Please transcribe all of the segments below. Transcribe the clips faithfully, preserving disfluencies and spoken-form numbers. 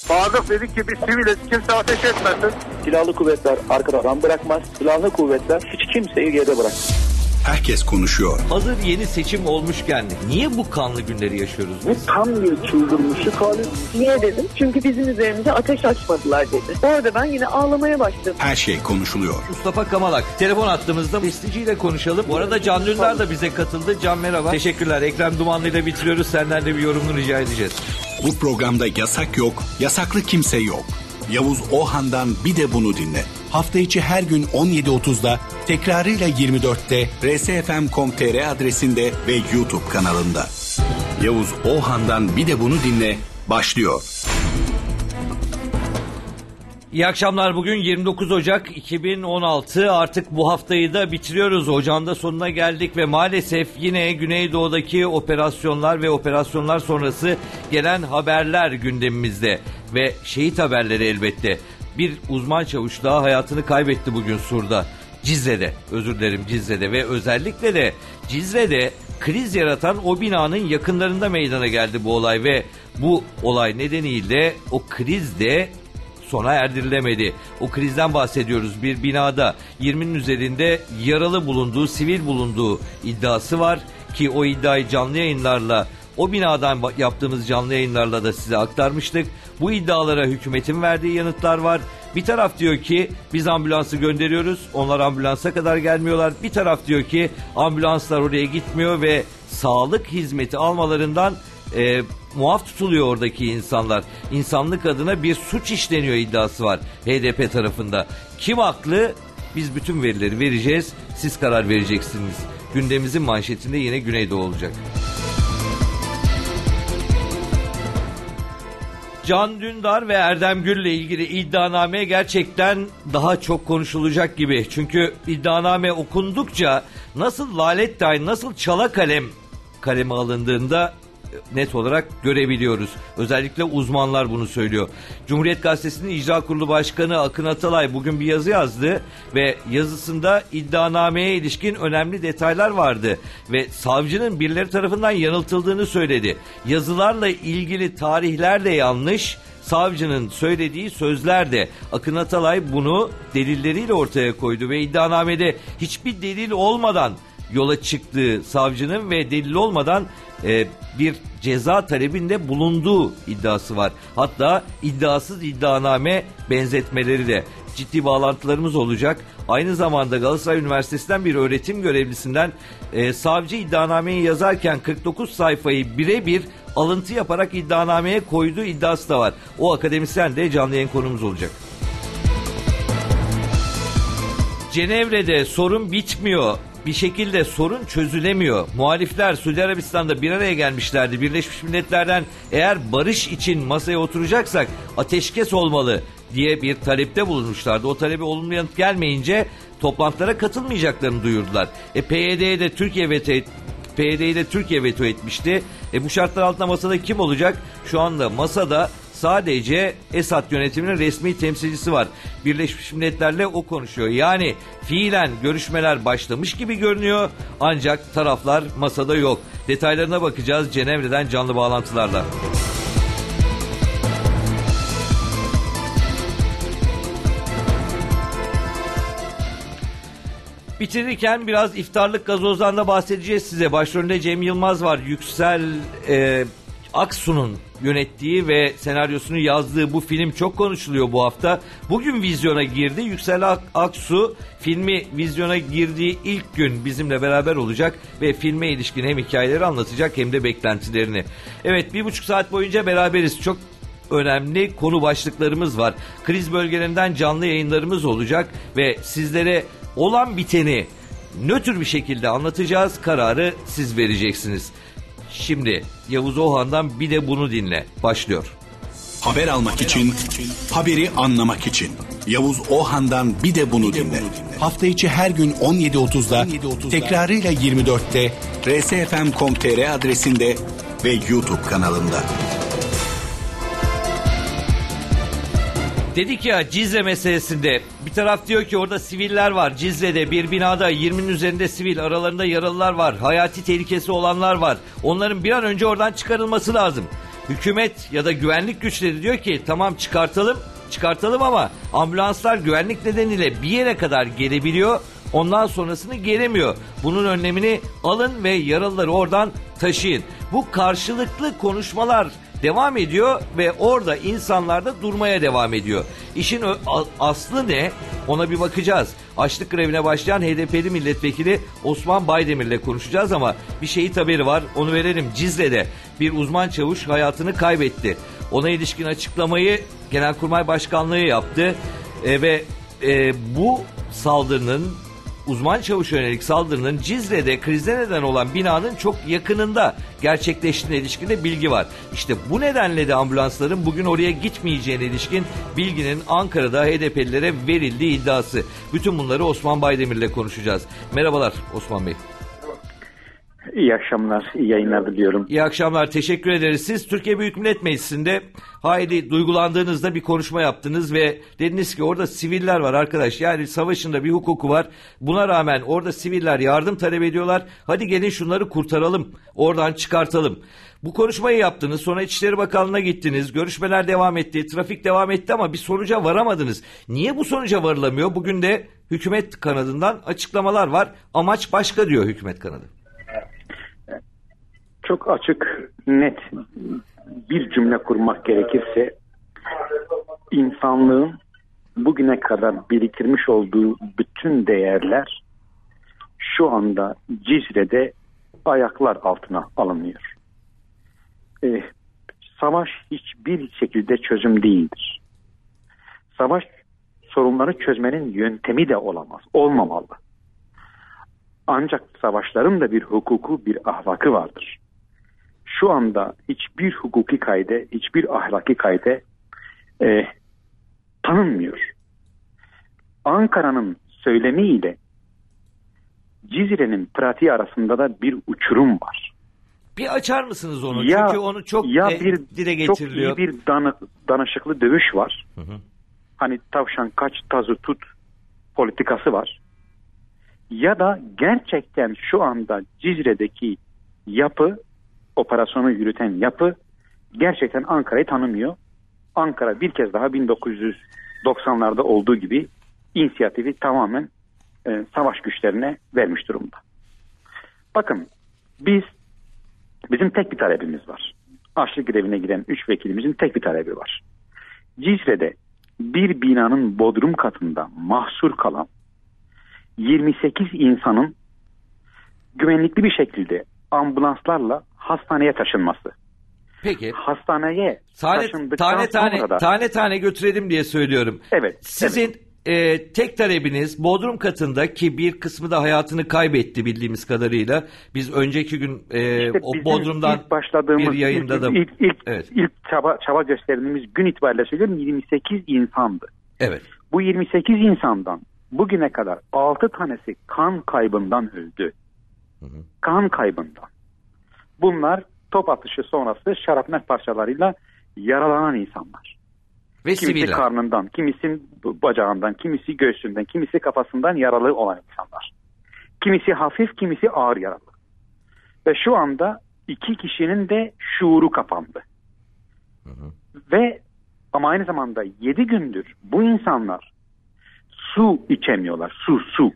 Sadık dedi ki biz siviliz, kimse ateş etmesin. Silahlı kuvvetler arkada adam bırakmaz. Silahlı kuvvetler hiç kimseyi geride bırakmaz. Herkes konuşuyor. Hazır yeni seçim olmuşken niye bu kanlı günleri yaşıyoruz biz? Bu tam bir çıldırmışlık hali. Niye dedim? Çünkü bizim üzerimize ateş açmadılar dedi. Orada ben yine ağlamaya başladım. Her şey konuşuluyor. Mustafa Kamalak. Telefon attığımızda besteciyle konuşalım. Bu arada Can Dündar da bize katıldı. Can merhaba. Teşekkürler. Ekrem Dumanlı ile bitiriyoruz. Senden de bir yorumunu rica edeceğiz. Bu programda yasak yok, yasaklı kimse yok. Yavuz Ohan'dan bir de bunu dinle. Hafta içi her gün on yedi otuzda, tekrarıyla yirmi dörtte r s f m nokta com nokta t r adresinde ve YouTube kanalında. Yavuz Ohan'dan bir de bunu dinle başlıyor. İyi akşamlar. Bugün yirmi dokuz Ocak iki bin on altı. Artık bu haftayı da bitiriyoruz. Ocağın da sonuna geldik ve maalesef yine Güneydoğu'daki operasyonlar ve operasyonlar sonrası gelen haberler gündemimizde. Ve şehit haberleri elbette. Bir uzman çavuş daha hayatını kaybetti bugün Sur'da. Cizre'de, özür dilerim Cizre'de ve özellikle de Cizre'de kriz yaratan o binanın yakınlarında meydana geldi bu olay ve bu olay nedeniyle o kriz de sona erdirilemedi. O krizden bahsediyoruz. Bir binada yirminin üzerinde yaralı bulunduğu, sivil bulunduğu iddiası var ki o iddiayı canlı yayınlarla, o binadan yaptığımız canlı yayınlarla da size aktarmıştık. Bu iddialara hükümetin verdiği yanıtlar var. Bir taraf diyor ki biz ambulansı gönderiyoruz, onlar ambulansa kadar gelmiyorlar. Bir taraf diyor ki ambulanslar oraya gitmiyor ve sağlık hizmeti almalarından e, muaf tutuluyor oradaki insanlar. İnsanlık adına bir suç işleniyor iddiası var H D P tarafında. Kim haklı? Biz bütün verileri vereceğiz. Siz karar vereceksiniz. Gündemimizin manşetinde yine Güneydoğu olacak. Can Dündar ve Erdem Gül'le ilgili iddianame gerçekten daha çok konuşulacak gibi. Çünkü iddianame okundukça nasıl lalet tayin, nasıl çala kalem kaleme alındığında net olarak görebiliyoruz. Özellikle uzmanlar bunu söylüyor. Cumhuriyet Gazetesi'nin İcra Kurulu Başkanı Akın Atalay bugün bir yazı yazdı ve yazısında iddianameye ilişkin önemli detaylar vardı ve savcının birileri tarafından yanıltıldığını söyledi. Yazılarla ilgili tarihler de yanlış, savcının söylediği sözler de. Akın Atalay bunu delilleriyle ortaya koydu ve iddianamede hiçbir delil olmadan yola çıktığı savcının ve delil olmadan e, bir ceza talebinde bulunduğu iddiası var. Hatta iddiasız iddianame benzetmeleri de. Ciddi bağlantılarımız olacak. Aynı zamanda Galatasaray Üniversitesi'nden bir öğretim görevlisinden e, savcı iddianameyi yazarken kırk dokuz sayfayı birebir alıntı yaparak iddianameye koyduğu iddiası da var. O akademisyen de canlı yayın konumuz olacak. Cenevre'de sorun bitmiyor. Bir şekilde sorun çözülemiyor. Muhalifler Suudi Arabistan'da bir araya gelmişlerdi. Birleşmiş Milletler'den eğer barış için masaya oturacaksak ateşkes olmalı diye bir talepte bulunmuşlardı. O talebe olumlu yanıt gelmeyince toplantılara katılmayacaklarını duyurdular. E, P Y D'ye de Türkiye veto et, P Y D'yi de Türkiye veto etmişti. E, bu şartlar altında masada kim olacak? Şu anda masada sadece Esad yönetiminin resmi temsilcisi var. Birleşmiş Milletler'le o konuşuyor. Yani fiilen görüşmeler başlamış gibi görünüyor ancak taraflar masada yok. Detaylarına bakacağız Cenevre'den canlı bağlantılarla. Bitirirken biraz iftarlık gazozdan da bahsedeceğiz size. Başrolünde Cem Yılmaz var. Yüksel e, Aksu'nun yönettiği ve senaryosunu yazdığı bu film çok konuşuluyor bu hafta. Bugün vizyona girdi. Yüksel Aksu filmi vizyona girdiği ilk gün bizimle beraber olacak ve filme ilişkin hem hikayeleri anlatacak hem de beklentilerini. Evet, bir buçuk saat boyunca beraberiz. Çok önemli konu başlıklarımız var. Kriz bölgelerinden canlı yayınlarımız olacak ve sizlere olan biteni nötr bir şekilde anlatacağız. Kararı siz vereceksiniz. Şimdi Yavuz Ohan'dan bir de bunu dinle. Başlıyor. Haber almak için, haberi anlamak için. Yavuz Ohan'dan bir de bunu dinle. Hafta içi her gün on yedi otuzda, tekrarıyla yirmi dörtte r s f m nokta com nokta t r adresinde ve YouTube kanalında. Dedik ya Cizre meselesinde bir taraf diyor ki orada siviller var. Cizre'de bir binada yirminin üzerinde sivil, aralarında yaralılar var. Hayati tehlikesi olanlar var. Onların bir an önce oradan çıkarılması lazım. hükümet ya da güvenlik güçleri diyor ki tamam çıkartalım, çıkartalım ama ambulanslar güvenlik nedeniyle bir yere kadar gelebiliyor. Ondan sonrasını gelemiyor. Bunun önlemini alın ve yaralıları oradan taşıyın. Bu karşılıklı konuşmalar devam ediyor ve orada insanlar da durmaya devam ediyor. İşin aslı ne? Ona bir bakacağız. Açlık grevine başlayan H D P'li milletvekili Osman Baydemir'le konuşacağız ama bir şehit haberi var. Onu verelim. Cizre'de bir uzman çavuş hayatını kaybetti. Ona ilişkin açıklamayı Genelkurmay Başkanlığı yaptı. E, ve e, bu saldırının, uzman çavuşa yönelik saldırının Cizre'de krize neden olan binanın çok yakınında gerçekleştiğine ilişkin de bilgi var. İşte bu nedenle de ambulansların bugün oraya gitmeyeceğine ilişkin bilginin Ankara'da H D P'lilere verildiği iddiası. Bütün bunları Osman Baydemir'le konuşacağız. Merhabalar Osman Bey. İyi akşamlar, iyi yayınlar diliyorum. İyi akşamlar, teşekkür ederiz. Siz Türkiye Büyük Millet Meclisi'nde hayli duygulandığınızda bir konuşma yaptınız ve dediniz ki orada siviller var arkadaş. Yani savaşında bir hukuku var. Buna rağmen orada siviller yardım talep ediyorlar. Hadi gelin şunları kurtaralım, oradan çıkartalım. Bu konuşmayı yaptınız, sonra İçişleri Bakanlığı'na gittiniz. Görüşmeler devam etti, trafik devam etti ama bir sonuca varamadınız. Niye bu sonuca varılamıyor? Bugün de hükümet kanadından açıklamalar var. Amaç başka diyor hükümet kanadı. Çok açık, net bir cümle kurmak gerekirse, insanlığın bugüne kadar biriktirmiş olduğu bütün değerler şu anda Cizre'de ayaklar altına alınıyor. Ee, savaş hiçbir şekilde çözüm değildir. Savaş sorunları çözmenin yöntemi de olamaz, olmamalı. Ancak savaşların da bir hukuku, bir ahlakı vardır. Şu anda hiçbir hukuki kaide, hiçbir ahlaki kaide e, tanınmıyor. Ankara'nın söylemiyle Cizre'nin pratiği arasında da bir uçurum var. Bir açar mısınız onu? Ya, Çünkü onu çok ya e, bir, dile getiriliyor. Çok iyi bir danı, danışıklı dövüş var. Hı hı. Hani tavşan kaç tazı tut politikası var. Ya da gerçekten şu anda Cizre'deki yapı, operasyonu yürüten yapı gerçekten Ankara'yı tanımıyor. Ankara bir kez daha bin dokuz yüz doksanlarda olduğu gibi inisiyatifi tamamen e, savaş güçlerine vermiş durumda. Bakın biz bizim tek bir talebimiz var. Açlık grevine giden üç vekilimizin tek bir talebi var. Cizre'de bir binanın bodrum katında mahsur kalan yirmi sekiz insanın güvenlikli bir şekilde ambulanslarla hastaneye taşınması. Peki. Hastaneye tane, taşındıktan tane tane sonra da... Tane tane götürelim diye söylüyorum. Evet. Sizin evet. E, tek talebiniz bodrum katında, ki bir kısmı da hayatını kaybetti bildiğimiz kadarıyla. Biz önceki gün e, işte o bodrumdan bir yayında ilk, da... ilk, ilk, evet. ilk çaba, çaba gösterdiğimiz gün itibariyle söylüyorum yirmi sekiz insandı. Evet. Bu yirmi sekiz insandan bugüne kadar altı tanesi kan kaybından öldü. Hı hı. Kan kaybından. Bunlar top atışı sonrası şarapnel parçalarıyla yaralanan insanlar. Ve kimisi siviller. karnından, kimisi bacağından, kimisi göğsünden, kimisi kafasından yaralı olan insanlar. Kimisi hafif, kimisi ağır yaralı. Ve şu anda iki kişinin de şuuru kapandı. Hı hı. Ve ama aynı zamanda yedi gündür bu insanlar su içemiyorlar. Su, su.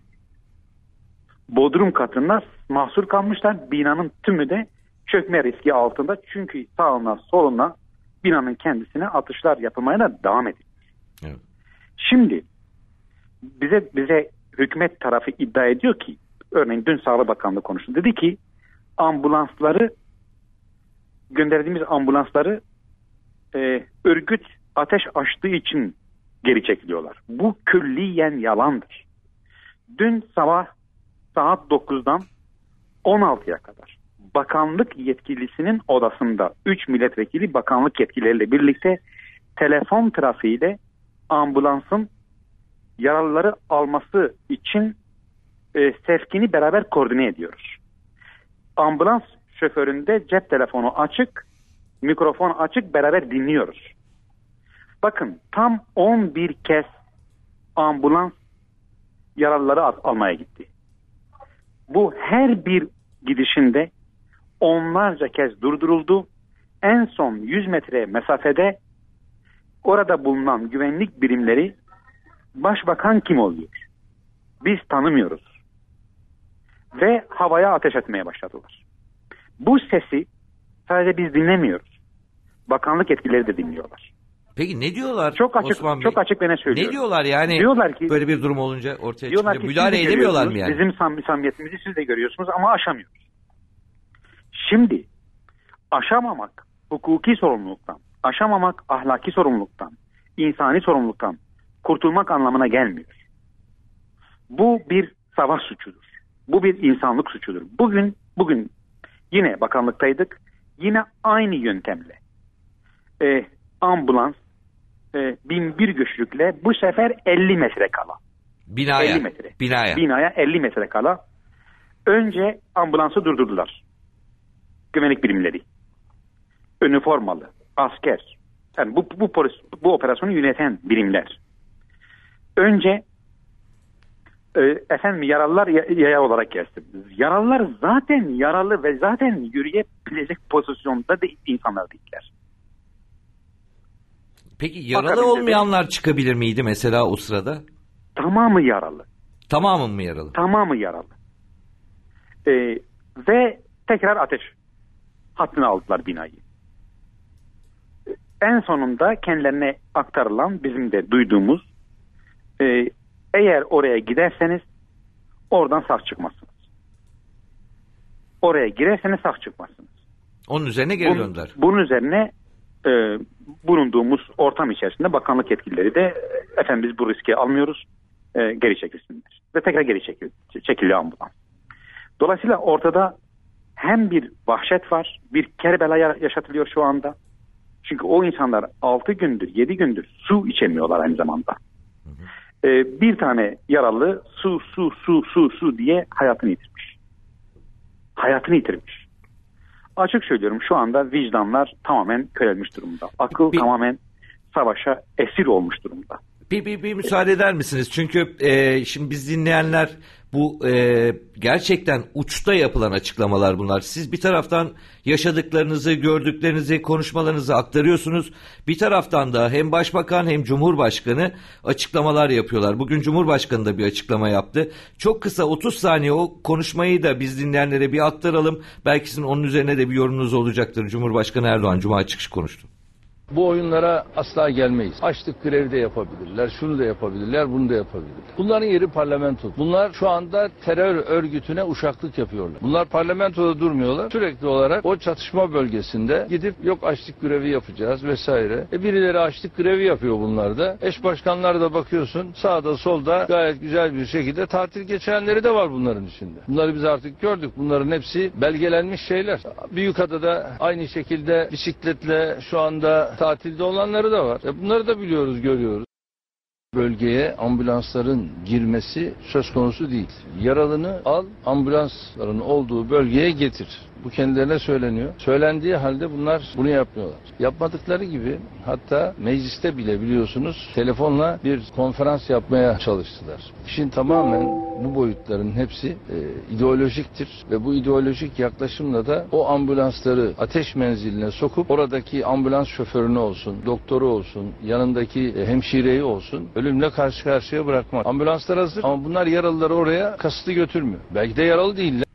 Bodrum katında mahsur kalmışlar. Binanın tümü de çökme riski altında. Çünkü sağına soluna binanın kendisine atışlar yapılmaya da devam ediyor. Evet. Şimdi bize bize hükümet tarafı iddia ediyor ki, örneğin dün Sağlık Bakanlığı konuştu. Dedi ki ambulansları, gönderdiğimiz ambulansları e, örgüt ateş açtığı için geri çekiliyorlar. Bu külliyen yalandır. Dün sabah saat dokuzdan on altıya kadar bakanlık yetkilisinin odasında üç milletvekili bakanlık yetkilileriyle birlikte telefon trafiğiyle ambulansın yaralıları alması için e, sevkini beraber koordine ediyoruz. Ambulans şoföründe cep telefonu açık, mikrofon açık, beraber dinliyoruz. Bakın tam on bir kez ambulans yaralıları al- almaya gitti. Bu her bir gidişinde onlarca kez durduruldu. en son yüz metre mesafede orada bulunan güvenlik birimleri başbakan kim oluyor? Biz tanımıyoruz. Ve havaya ateş etmeye başladılar. Bu sesi sadece biz dinlemiyoruz. Bakanlık yetkilileri de dinliyorlar. Peki ne diyorlar çok açık, Osman Bey? Çok açık ve ne söylüyorum. Ne diyorlar yani diyorlar ki, böyle bir durum olunca ortaya diyorlar çıkınca? Ki Müdahale edemiyorlar mı yani? Bizim sam- samimiyetimizi siz de görüyorsunuz ama aşamıyoruz. Şimdi aşamamak hukuki sorumluluktan, aşamamak ahlaki sorumluluktan, insani sorumluluktan kurtulmak anlamına gelmiyor. Bu bir savaş suçudur. Bu bir insanlık suçudur. Bugün bugün yine bakanlıktaydık. Yine aynı yöntemle e, ambulans e, bin bir güçlükle bu sefer elli metre kala. Binaya. elli metre. Binaya. Binaya elli metre kala. Önce ambulansı durdurdular. Güvenlik birimleri. Üniformalı, asker. Yani bu bu polis, bu operasyonu yöneten birimler. Önce e, efendim yaralılar yaya olarak gelsin. Yaralılar zaten yaralı ve zaten yürüyebilecek pozisyonda da insanlar değiller. Peki yaralı Bakabilir olmayanlar çıkabilir miydi mesela o sırada? Tamamı yaralı. Tamamı mı yaralı? Tamamı yaralı. E, ve tekrar ateş hattına aldılar binayı. En sonunda kendilerine aktarılan bizim de duyduğumuz e, eğer oraya giderseniz oradan sağ çıkmazsınız. Oraya girerseniz sağ çıkmazsınız. Onun üzerine geri Bunun, döndüler. Bunun üzerine e, bulunduğumuz ortam içerisinde bakanlık yetkilileri de efendim biz bu riski almıyoruz, e, geri çekilsinler. Ve tekrar geri çekil, çekildi ambulans. Dolayısıyla ortada hem bir vahşet var, bir Kerbela yaşatılıyor şu anda. Çünkü o insanlar altı gündür, yedi gündür su içemiyorlar aynı zamanda. Hı hı. Ee, bir tane yaralı su, su, su, su, su diye hayatını yitirmiş. Hayatını yitirmiş. Açık söylüyorum şu anda vicdanlar tamamen körelmiş durumda. Akıl bir, tamamen savaşa esir olmuş durumda. Bir, bir, bir müsaade eder misiniz? Çünkü e, şimdi biz dinleyenler bu e, gerçekten uçta yapılan açıklamalar bunlar. Siz bir taraftan yaşadıklarınızı, gördüklerinizi, konuşmalarınızı aktarıyorsunuz. Bir taraftan da hem Başbakan hem Cumhurbaşkanı açıklamalar yapıyorlar. Bugün Cumhurbaşkanı da bir açıklama yaptı. Çok kısa otuz saniye o konuşmayı da biz dinleyenlere bir aktaralım. Belki sizin onun üzerine de bir yorumunuz olacaktır. Cumhurbaşkanı Erdoğan Cuma çıkışı konuştu. Bu oyunlara asla gelmeyiz. Açlık grevi de yapabilirler, şunu da yapabilirler, bunu da yapabilirler. Bunların yeri parlamento. Bunlar şu anda terör örgütüne uşaklık yapıyorlar. Bunlar parlamentoda durmuyorlar. Sürekli olarak o çatışma bölgesinde gidip yok açlık grevi yapacağız vesaire. E birileri açlık grevi yapıyor bunlarda. Eş başkanlar da bakıyorsun sağda solda gayet güzel bir şekilde tatil geçirenleri de var bunların içinde. Bunları biz artık gördük. Bunların hepsi belgelenmiş şeyler. Büyükada'da aynı şekilde bisikletle şu anda tatilde olanları da var. E bunları da biliyoruz, görüyoruz. Bölgeye ambulansların girmesi söz konusu değil. Yaralını al, ambulansların olduğu bölgeye getir. Bu kendilerine söyleniyor. Söylendiği halde bunlar bunu yapmıyorlar. Yapmadıkları gibi hatta mecliste bile biliyorsunuz telefonla bir konferans yapmaya çalıştılar. İşin tamamen bu boyutların hepsi e, ideolojiktir ve bu ideolojik yaklaşımla da o ambulansları ateş menziline sokup oradaki ambulans şoförünü olsun, doktoru olsun, yanındaki e, hemşireyi olsun ölümle karşı karşıya bırakmak. Ambulanslar hazır ama bunlar yaralıları oraya kasıtlı götürmüyor. Belki de yaralı değiller.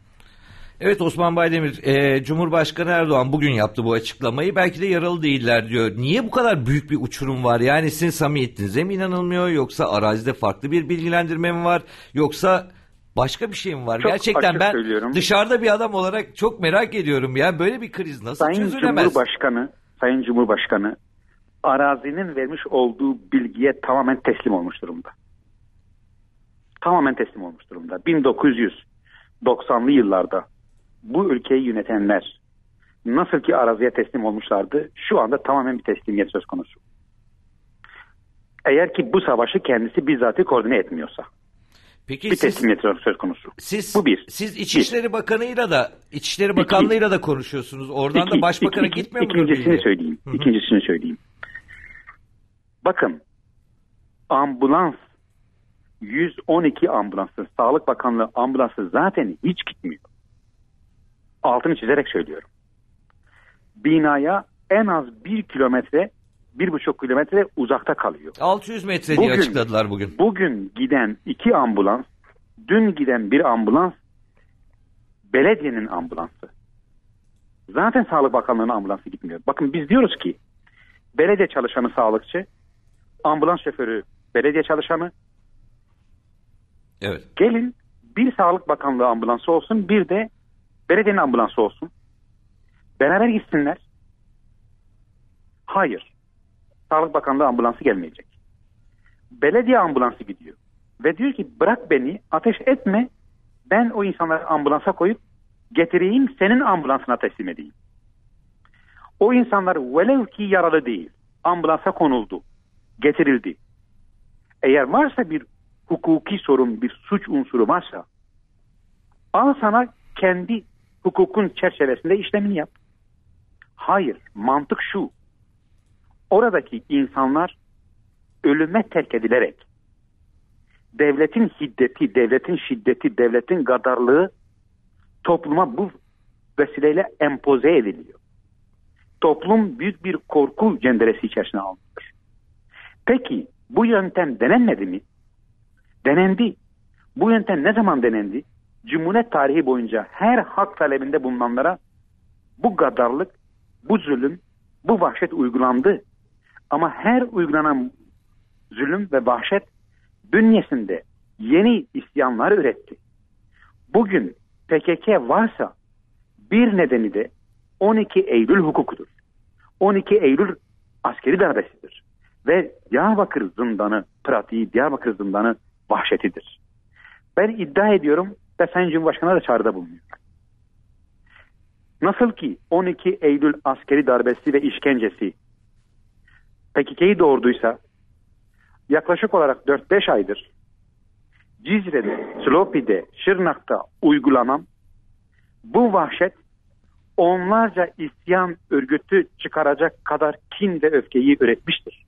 Evet Osman Baydemir, e, Cumhurbaşkanı Erdoğan bugün yaptı bu açıklamayı. Belki de yaralı değiller diyor. Niye bu kadar büyük bir uçurum var? Yani sizin samimiyetinize mi inanılmıyor? Yoksa arazide farklı bir bilgilendirme mi var? Yoksa başka bir şey mi var? Çok Gerçekten ben söylüyorum. Dışarıda bir adam olarak çok merak ediyorum. Ya böyle bir kriz nasıl Sayın çözülemez? Cumhurbaşkanı, Sayın Cumhurbaşkanı arazinin vermiş olduğu bilgiye tamamen teslim olmuş durumda. Tamamen teslim olmuş durumda. bin dokuz yüz doksanlı yıllarda bu ülkeyi yönetenler nasıl ki araziye teslim olmuşlardı, şu anda tamamen bir teslimiyet söz konusu. Eğer ki bu savaşı kendisi bizzat koordine etmiyorsa. Peki bir siz, teslimiyet söz konusu. Siz, bu bir. Siz İçişleri bir. Bakanı'yla da İçişleri Bakanlığı'yla da konuşuyorsunuz. Oradan iki, da Başbakan'a iki, gitmiyor mu? İkincisini söyleyeyim. Hı-hı. İkincisini söyleyeyim. Bakın, ambulans yüz on iki ambulansı, Sağlık Bakanlığı ambulansı zaten hiç gitmiyor. Altını çizerek söylüyorum. binaya en az bir kilometre, bir buçuk kilometre uzakta kalıyor. altı yüz metre diye bugün, açıkladılar bugün. Bugün giden iki ambulans, dün giden bir ambulans, belediyenin ambulansı. Zaten Sağlık Bakanlığı'nın ambulansı gitmiyor. Bakın biz diyoruz ki belediye çalışanı sağlıkçı, ambulans şoförü belediye çalışanı. Evet. Gelin bir Sağlık Bakanlığı ambulansı olsun, bir de belediyenin ambulansı olsun. Beraber gitsinler. Hayır. Sağlık Bakanlığı ambulansı gelmeyecek. Belediye ambulansı gidiyor. Ve diyor ki bırak beni, ateş etme. Ben o insanları ambulansa koyup getireyim, senin ambulansına teslim edeyim. O insanlar velev ki yaralı değil, ambulansa konuldu, getirildi. Eğer varsa bir hukuki sorun, bir suç unsuru varsa, al sana kendi hukukun çerçevesinde işlemini yap. Hayır, mantık şu. Oradaki insanlar ölüme terk edilerek, devletin hiddeti, devletin şiddeti, devletin gadarlığı topluma bu vesileyle empoze ediliyor. Toplum büyük bir korku cenderesi içerisine alınıyor. Peki bu yöntem denenmedi mi? Denendi. Bu yöntem ne zaman denendi? Cumhuriyet tarihi boyunca her hak talebinde bulunanlara bu gadarlık, bu zulüm, bu vahşet uygulandı. Ama her uygulanan zulüm ve vahşet bünyesinde yeni isyanlar üretti. Bugün P K K varsa bir nedeni de on iki Eylül hukukudur. on iki Eylül askeri darbesidir. Ve Diyarbakır zindanı pratiği, Diyarbakır zindanı vahşetidir. Ben iddia ediyorum ve Sayın Cumhurbaşkanı'na da çağrıda bulunuyor. Nasıl ki on iki Eylül askeri darbesi ve işkencesi P K K'yi doğurduysa, yaklaşık olarak dört beş aydır Cizre'de, Slopi'de, Şırnak'ta uygulanan bu vahşet onlarca isyan örgütü çıkaracak kadar kin ve öfkeyi üretmiştir.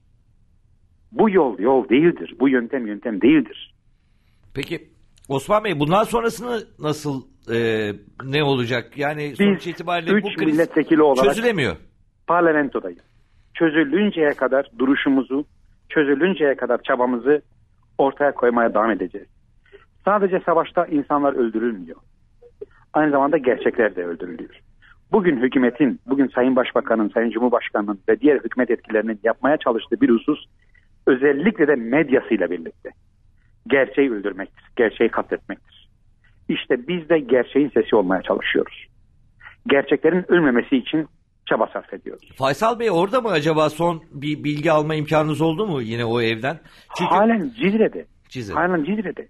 Bu yol yol değildir. Bu yöntem yöntem değildir. Peki Osman Bey, bundan sonrasını nasıl e, ne olacak? Yani sonuç Biz itibariyle bu kriz milletvekili olarak çözülemiyor. Parlamentodayız. Çözülünceye kadar duruşumuzu, çözülünceye kadar çabamızı ortaya koymaya devam edeceğiz. Sadece savaşta insanlar öldürülmüyor. Aynı zamanda gerçekler de öldürülüyor. Bugün hükümetin, bugün Sayın Başbakan'ın, Sayın Cumhurbaşkanı'nın ve diğer hükümet yetkililerinin yapmaya çalıştığı bir husus, özellikle de medyasıyla birlikte gerçeği öldürmektir, gerçeği katletmektir. İşte biz de gerçeğin sesi olmaya çalışıyoruz. Gerçeklerin ölmemesi için çaba sarf ediyoruz. Faysal Bey orada mı acaba, son bir bilgi alma imkanınız oldu mu yine o evden? Çünkü halen Cizre'de. Cizre'de. Halen Cizre'de.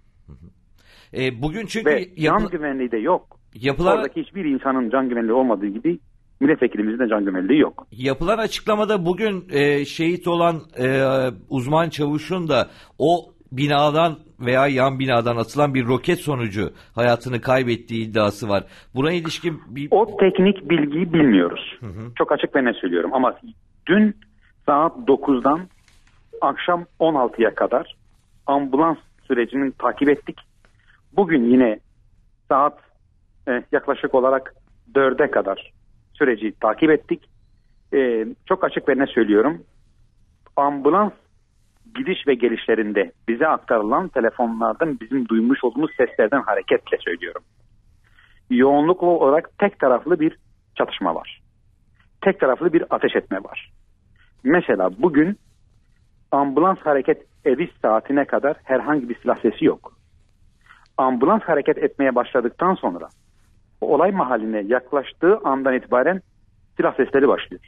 E, bugün çünkü Ve yapı... can güvenliği de yok. Yapılan... Oradaki hiçbir insanın can güvenliği olmadığı gibi milletvekilimizin de can güvenliği yok. Yapılan açıklamada bugün e, şehit olan e, uzman çavuşun da o binadan veya yan binadan atılan bir roket sonucu hayatını kaybettiği iddiası var. Buna ilişkin bir... O teknik bilgiyi bilmiyoruz. Hı hı. Çok açık ve net söylüyorum. Ama dün saat dokuzdan akşam on altıya kadar ambulans sürecini takip ettik. Bugün yine saat e, yaklaşık olarak dörde kadar süreci takip ettik. E, çok açık ve net söylüyorum. Ambulans gidiş ve gelişlerinde bize aktarılan telefonlardan bizim duymuş olduğumuz seslerden hareketle söylüyorum. Yoğunluklu olarak tek taraflı bir çatışma var. Tek taraflı bir ateş etme var. Mesela bugün ambulans hareket ediş saatine kadar herhangi bir silah sesi yok. Ambulans hareket etmeye başladıktan sonra olay mahalline yaklaştığı andan itibaren silah sesleri başlıyor.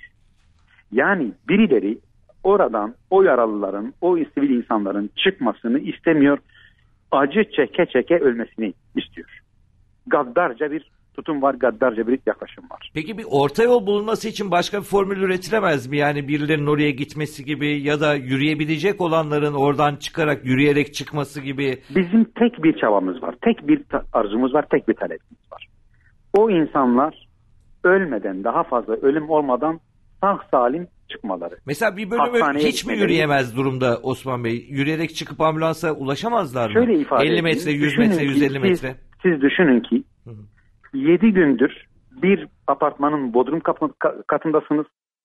Yani birileri oradan o yaralıların, o sivil insanların çıkmasını istemiyor, acı çeke çeke ölmesini istiyor. Gaddarca bir tutum var, gaddarca bir yaklaşım var. Peki bir orta yol bulunması için başka bir formül üretilemez mi? Yani birilerinin oraya gitmesi gibi ya da yürüyebilecek olanların oradan çıkarak yürüyerek çıkması gibi. Bizim tek bir çabamız var, tek bir arzumuz var, tek bir talebimiz var. O insanlar ölmeden, daha fazla ölüm olmadan sağ salim çıkmaları. Mesela bir bölümü hiç mi yürüyemez durumda Osman Bey? Yürüyerek çıkıp ambulansa ulaşamazlar mı? Şöyle ifade elli metre, yüz metre, yüz elli metre. Siz, siz düşünün ki yedi gündür Bir apartmanın bodrum katındasınız.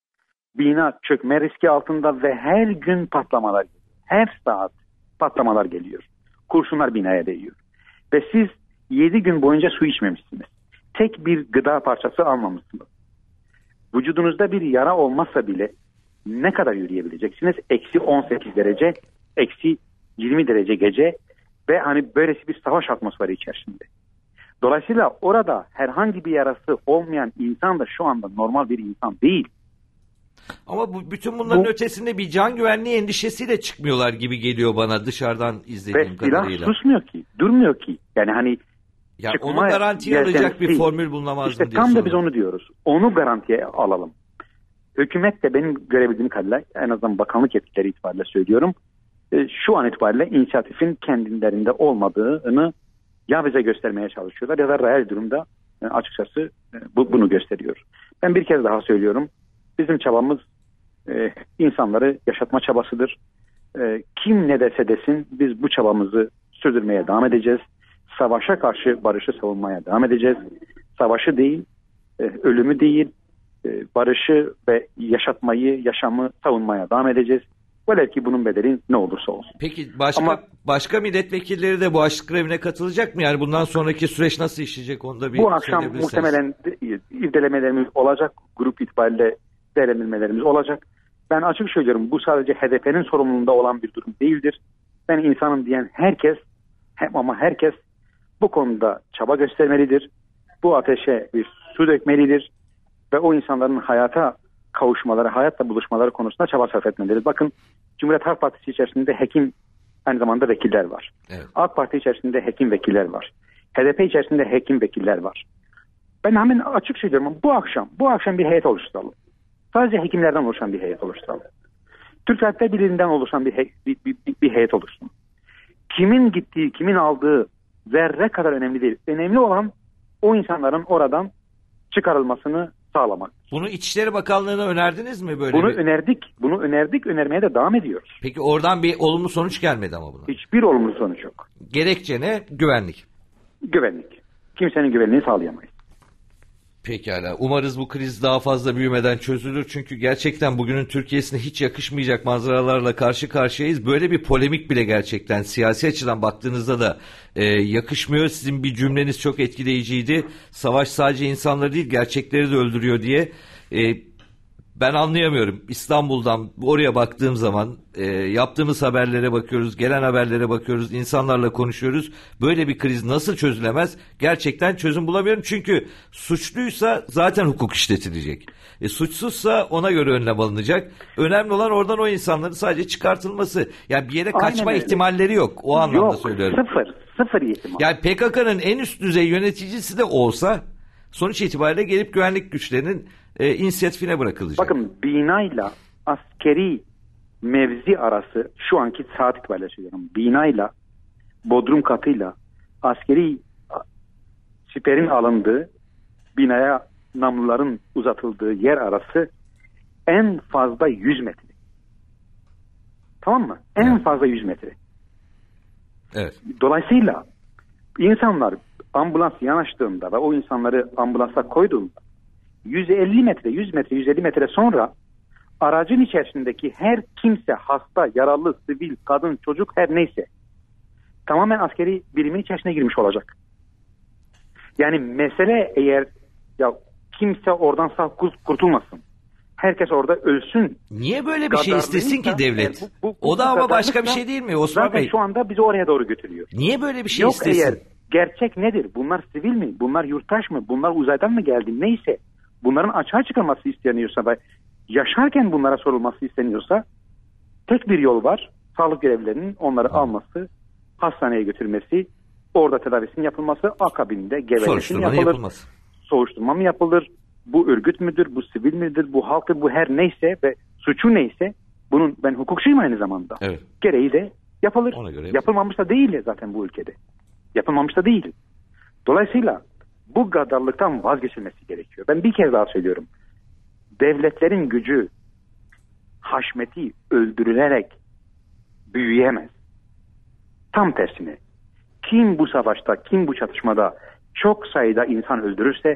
Bina çökme riski altında ve her gün patlamalar, her saat patlamalar geliyor. Kurşunlar binaya değiyor. Ve siz yedi gün boyunca su içmemişsiniz. Tek bir gıda parçası almamışsınız. Vücudunuzda bir yara olmazsa bile ne kadar yürüyebileceksiniz? Eksi on sekiz derece, eksi yirmi derece gece ve hani böylesi bir savaş atmosferi içerisinde. Dolayısıyla orada herhangi bir yarası olmayan insan da şu anda normal bir insan değil. Ama bu, bütün bunların bu, ötesinde bir can güvenliği endişesiyle çıkmıyorlar gibi geliyor bana dışarıdan izlediğim ve kadarıyla. Ve silah susmuyor ki, durmuyor ki. Yani hani ya onu garantiye alacak bir değil. Formül bulunamaz işte mı diye tam soruyorum. da biz onu diyoruz. Onu garantiye alalım. Hükümet de benim görebildiğim kadarıyla, en azından bakanlık yetkileri itibariyle söylüyorum, şu an itibariyle inisiyatifin kendilerinde olmadığını ya bize göstermeye çalışıyorlar ya da reel durumda açıkçası bu, bunu gösteriyor. Ben bir kez daha söylüyorum. Bizim çabamız e, insanları yaşatma çabasıdır. E, kim ne dese desin biz bu çabamızı sürdürmeye devam edeceğiz. Savaşa karşı barışı savunmaya devam edeceğiz. Savaşı değil, e, ölümü değil, e, barışı ve yaşatmayı, yaşamı savunmaya devam edeceğiz. Velev ki bunun bedeli ne olursa olsun. Peki başka Ama, başka milletvekilleri de bu açlık grevine katılacak mı? Yani bundan sonraki süreç nasıl işleyecek onu da bir Bu akşam muhtemelen irdelemelerimiz olacak. Grup itibariyle değerlendirmelerimiz olacak. Ben açık söylüyorum, bu sadece H D P'nin sorumluluğunda olan bir durum değildir. Ben insanım diyen herkes, hem ama herkes bu konuda çaba göstermelidir. Bu ateşe bir su dökmelidir. Ve o insanların hayata kavuşmaları, hayatla buluşmaları konusunda çaba sarf etmelidir. Bakın, Cumhuriyet Halk Partisi içerisinde hekim, aynı zamanda vekiller var. Evet. AK Parti içerisinde hekim vekiller var. H D P içerisinde hekim vekiller var. Ben hemen açık söylüyorum, bu akşam, bu akşam bir heyet oluşturalım. Sadece hekimlerden oluşan bir heyet oluşturalım. Türk Tabipler Birliği'nden oluşan bir, he, bir, bir, bir, bir heyet oluşsun. Kimin gittiği, kimin aldığı zerre kadar önemli değil. Önemli olan o insanların oradan çıkarılmasını sağlamak. Bunu İçişleri Bakanlığı'na önerdiniz mi böyle? Bunu bir... önerdik. Bunu önerdik. Önermeye de devam ediyoruz. Peki oradan bir olumlu sonuç gelmedi ama buna. Hiçbir olumlu sonuç yok. Gerekçe ne? Güvenlik. Güvenlik. Kimsenin güvenliğini sağlayamayız. Pekala. Umarız bu kriz daha fazla büyümeden çözülür. Çünkü gerçekten bugünün Türkiye'sine hiç yakışmayacak manzaralarla karşı karşıyayız. Böyle bir polemik bile gerçekten siyasi açıdan baktığınızda da e, yakışmıyor. Sizin bir cümleniz çok etkileyiciydi. Savaş sadece insanları değil gerçekleri de öldürüyor diye. E, ben anlayamıyorum. İstanbul'dan oraya baktığım zaman e, yaptığımız haberlere bakıyoruz, gelen haberlere bakıyoruz, insanlarla konuşuyoruz. Böyle bir kriz nasıl çözülemez? Gerçekten çözüm bulamıyorum. Çünkü suçluysa zaten hukuk işletilecek. E, suçsuzsa ona göre önlem alınacak. Önemli olan oradan o insanların sadece çıkartılması. Yani bir yere kaçma Aynen ihtimalleri yok. O anlamda yok, söylüyorum. Sıfır. Sıfır ihtimal. Yani P K K'nın en üst düzey yöneticisi de olsa sonuç itibariyle gelip güvenlik güçlerinin e, inisiyatifine bırakılacak. Bakın, binayla askeri mevzi arası şu anki saat itibariyle söylüyorum. Binayla, bodrum katıyla askeri siperin alındığı, binaya namluların uzatıldığı yer arası en fazla yüz metre. Tamam mı? En evet. fazla yüz metre. Evet. Dolayısıyla insanlar ambulans yanaştığında ve o insanları ambulansa koyduğunda yüz elli metre, yüz metre, yüz elli metre sonra aracın içerisindeki her kimse, hasta, yaralı, sivil, kadın, çocuk, her neyse tamamen askeri birimin içerisine girmiş olacak. Yani mesele eğer ya kimse oradan sağ kurtulmasın, herkes orada ölsün. Niye böyle bir şey istesin ki devlet? Yani bu, bu, bu, o da ama başka bir şey değil mi Osman zaten Bey? Şu anda bizi oraya doğru götürüyor. Niye böyle bir şey Yok istesin? Eğer gerçek nedir? Bunlar sivil mi? Bunlar yurttaş mı? Bunlar uzaydan mı geldi? Neyse. Bunların açığa çıkarılması isteniyorsa ve yaşarken bunlara sorulması isteniyorsa tek bir yol var. Sağlık görevlilerinin onları hmm. alması, hastaneye götürmesi, orada tedavisinin yapılması, akabinde gevelesinin yapılır. Yapılmaz. Soruşturma mı yapılır? Bu örgüt müdür? Bu sivil midir? Bu halktır? Bu her neyse ve suçu neyse, bunun, ben hukukçuyum aynı zamanda. Evet. Gereği de yapılır. Yapılmamış da değil zaten bu ülkede. Yapılmamış da değil. Dolayısıyla bu gaddarlıktan vazgeçilmesi gerekiyor. Ben bir kez daha söylüyorum. Devletlerin gücü, haşmeti öldürülerek büyüyemez. Tam tersine. Kim bu savaşta, kim bu çatışmada çok sayıda insan öldürürse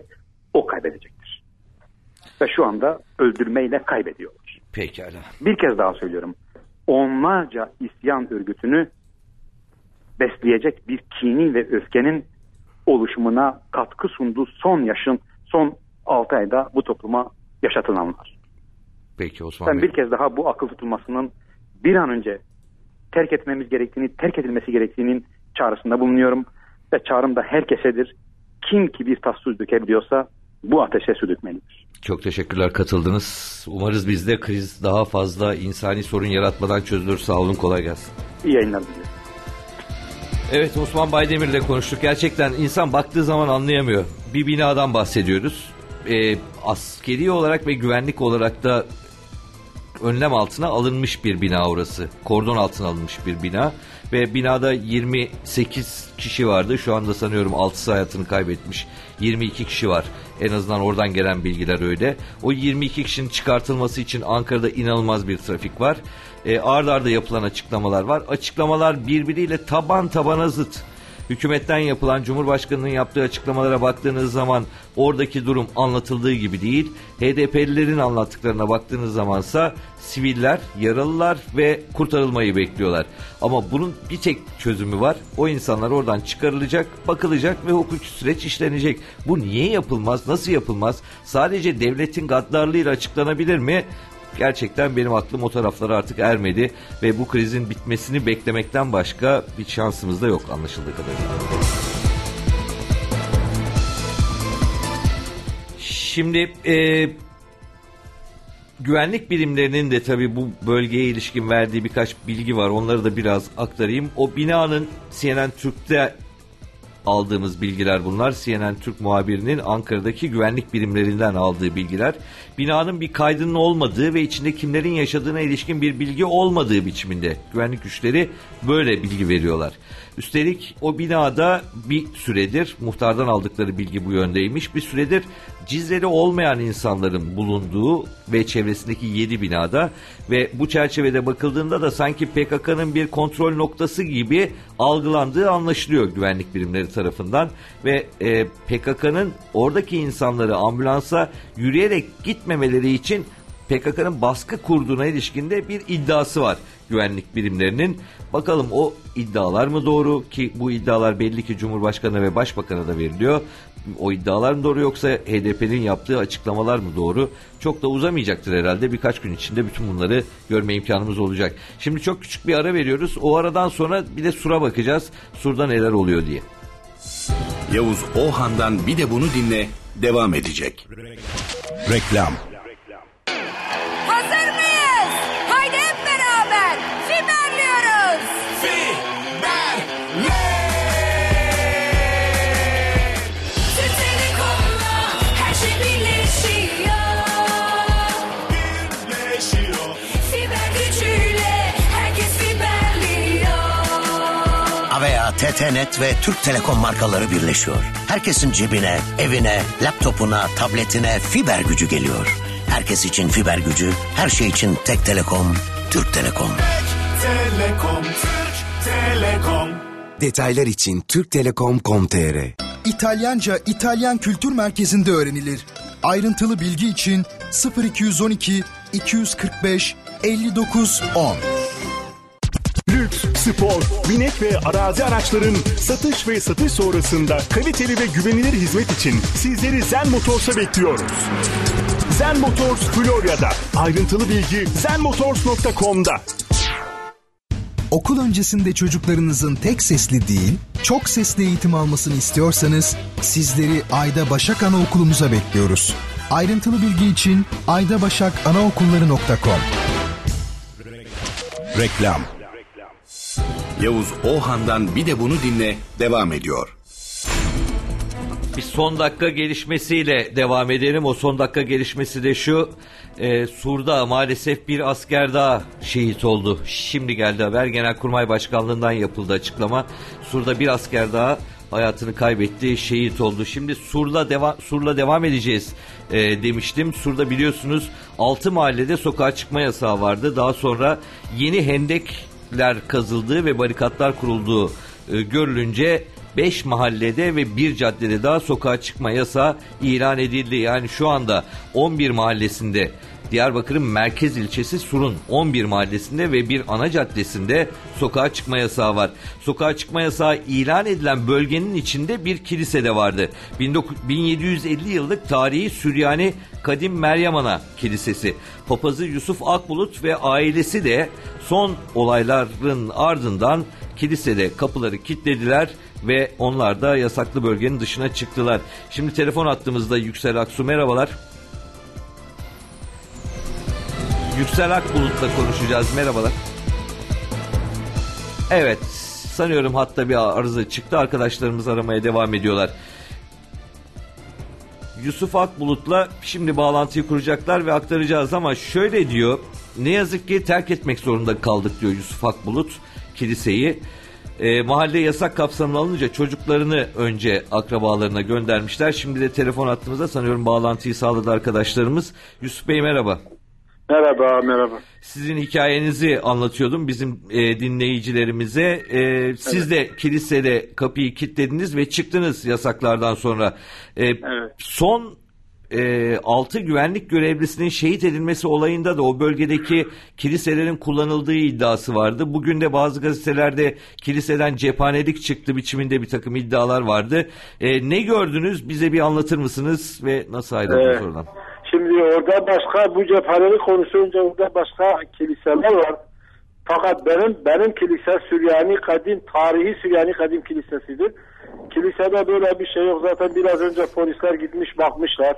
o kaybedecektir. Ve şu anda öldürmeyle kaybediyorlar. Pekala. Bir kez daha söylüyorum. Onlarca isyan örgütünü besleyecek bir kini ve öfkenin oluşumuna katkı sunduğu son yaşın, son altı ayda bu topluma yaşatılanlar. Peki Osman Ben Bey. bir kez daha bu akıl tutulmasının bir an önce terk etmemiz gerektiğini, terk edilmesi gerektiğinin çağrısında bulunuyorum. Ve çağrım da herkesedir. Kim ki bir tas su dökebiliyorsa bu ateşe su dökmelidir. Çok teşekkürler katıldınız. Umarız bizde kriz daha fazla insani sorun yaratmadan çözülür. Sağ olun, kolay gelsin. İyi yayınlar diliyorum. Evet, Osman Baydemir'le konuştuk. Gerçekten insan baktığı zaman anlayamıyor. Bir binadan bahsediyoruz. Ee, askeri olarak ve güvenlik olarak da önlem altına alınmış bir bina orası. Kordon altına alınmış bir bina. Ve binada yirmi sekiz kişi vardı. Şu anda sanıyorum altısı hayatını kaybetmiş. yirmi iki kişi var. En azından oradan gelen bilgiler öyle. O yirmi iki kişinin çıkartılması için Ankara'da inanılmaz bir trafik var. E, ard arda yapılan açıklamalar var. Açıklamalar birbiriyle taban tabana zıt. Hükümetten yapılan, Cumhurbaşkanı'nın yaptığı açıklamalara baktığınız zaman oradaki durum anlatıldığı gibi değil. H D P'lilerin anlattıklarına baktığınız zamansa siviller, yaralılar ve kurtarılmayı bekliyorlar. Ama bunun bir tek çözümü var. O insanlar oradan çıkarılacak, bakılacak ve hukuki süreç işlenecek. Bu niye yapılmaz, nasıl yapılmaz? Sadece devletin gaddarlığıyla açıklanabilir mi? Gerçekten benim aklım o taraflara artık ermedi ve bu krizin bitmesini beklemekten başka bir şansımız da yok anlaşıldığı kadarıyla. Şimdi e, güvenlik birimlerinin de tabii bu bölgeye ilişkin verdiği birkaç bilgi var. Onları da biraz aktarayım. O binanın C N N Türk'te aldığımız bilgiler bunlar. C N N Türk muhabirinin Ankara'daki güvenlik birimlerinden aldığı bilgiler. Binanın bir kaydının olmadığı ve içinde kimlerin yaşadığına ilişkin bir bilgi olmadığı biçiminde güvenlik güçleri böyle bilgi veriyorlar. Üstelik o binada bir süredir, muhtardan aldıkları bilgi bu yöndeymiş, bir süredir cizleri olmayan insanların bulunduğu ve çevresindeki yedi binada ve bu çerçevede bakıldığında da sanki P K K'nın bir kontrol noktası gibi algılandığı anlaşılıyor güvenlik birimleri tarafından ve e, P K K'nın oradaki insanları ambulansa yürüyerek gitmemeleri için P K K'nın baskı kurduğuna ilişkinde bir iddiası var güvenlik birimlerinin. Bakalım o iddialar mı doğru, ki bu iddialar belli ki Cumhurbaşkanı ve Başbakan'a da veriliyor. O iddialar mı doğru yoksa H D P'nin yaptığı açıklamalar mı doğru? Çok da uzamayacaktır herhalde. Birkaç gün içinde bütün bunları görme imkanımız olacak. Şimdi çok küçük bir ara veriyoruz. O aradan sonra bir de Sur'a bakacağız. Sur'da neler oluyor diye. Yavuz Ohan'dan bir de bunu dinle devam edecek. Reklam. Hazır mıyız? Haydi hep beraber fiberliyoruz. Fiberle. Türk Telekom'la her şey birleşiyor. Birleşiyor. Fiber gücüyle herkes fiberliyor. Avea, T T Net ve Türk Telekom markaları birleşiyor. Herkesin cebine, evine, laptopuna, tabletine fiber gücü geliyor. Herkes için fiber gücü, her şey için tek Telekom, Türk Telekom. Telekom, Türk Telekom. Detaylar için türk telekom nokta com nokta tr. İtalyanca İtalyan Kültür Merkezi'nde öğrenilir. Ayrıntılı bilgi için sıfır iki yüz on iki iki yüz kırk beş elli dokuz on. Lüks, spor, binek ve arazi araçların satış ve satış sonrasında kaliteli ve güvenilir hizmet için sizleri Zen Motors'a bekliyoruz. Zen Motors Florya'da. Ayrıntılı bilgi zen motors nokta com'da. Okul öncesinde çocuklarınızın tek sesli değil, çok sesli eğitim almasını istiyorsanız sizleri Ayda Başak Anaokulumuza bekliyoruz. Ayrıntılı bilgi için ayda başak anaokulları nokta com. Reklam. Yavuz Ohan'dan bir de bunu dinle devam ediyor. Bir son dakika gelişmesiyle devam edelim. O son dakika gelişmesi de şu. E, Sur'da maalesef bir asker daha şehit oldu. Şimdi geldi haber. Genelkurmay Başkanlığı'ndan yapıldı açıklama. Sur'da bir asker daha hayatını kaybetti, şehit oldu. Şimdi Sur'la devam Sur'la devam edeceğiz e, demiştim. Sur'da biliyorsunuz altı mahallede sokağa çıkma yasağı vardı. Daha sonra yeni hendekler kazıldığı ve barikatlar kurulduğu e, görülünce beş mahallede ve bir caddede daha sokağa çıkma yasağı ilan edildi. Yani şu anda on bir mahallesinde, Diyarbakır'ın merkez ilçesi Sur'un on bir mahallesinde ve bir ana caddesinde sokağa çıkma yasağı var. Sokağa çıkma yasağı ilan edilen bölgenin içinde bir kilise de vardı. bin yedi yüz elli yıllık tarihi Süryani Kadim Meryem Ana Kilisesi. Papazı Yusuf Akbulut ve ailesi de son olayların ardından kilisede kapıları kilitlediler ve onlar da yasaklı bölgenin dışına çıktılar. Şimdi telefon attığımızda Yüksel Aksu, merhabalar. Yüksel Akbulut'la konuşacağız. Merhabalar. Evet, sanıyorum hatta bir arıza çıktı. Arkadaşlarımız aramaya devam ediyorlar. Yusuf Akbulut'la şimdi bağlantıyı kuracaklar ve aktaracağız ama şöyle diyor. Ne yazık ki terk etmek zorunda kaldık diyor Yusuf Akbulut kiliseyi. E, mahalle yasak kapsamına alınca çocuklarını önce akrabalarına göndermişler. Şimdi de telefon attığımızda sanıyorum bağlantıyı sağladı arkadaşlarımız. Yusuf Bey merhaba. Merhaba, merhaba. Sizin hikayenizi anlatıyordum bizim e, dinleyicilerimize. E, siz evet. de kilisede kapıyı kilitlediniz ve çıktınız yasaklardan sonra. E, evet. Son e, altı güvenlik görevlisinin şehit edilmesi olayında da o bölgedeki kiliselerin kullanıldığı iddiası vardı. Bugün de bazı gazetelerde kiliseden cephanelik çıktı biçiminde bir takım iddialar vardı. E, ne gördünüz? Bize bir anlatır mısınız ve nasıl ayrıldınız evet. oradan? Şimdi orada başka, bu cephanelik konuşunca orada başka kiliseler var. Fakat benim benim kilise Süryani Kadim, tarihi Süryani Kadim Kilisesidir. Kilisede böyle bir şey yok. Zaten biraz önce polisler gitmiş bakmışlar.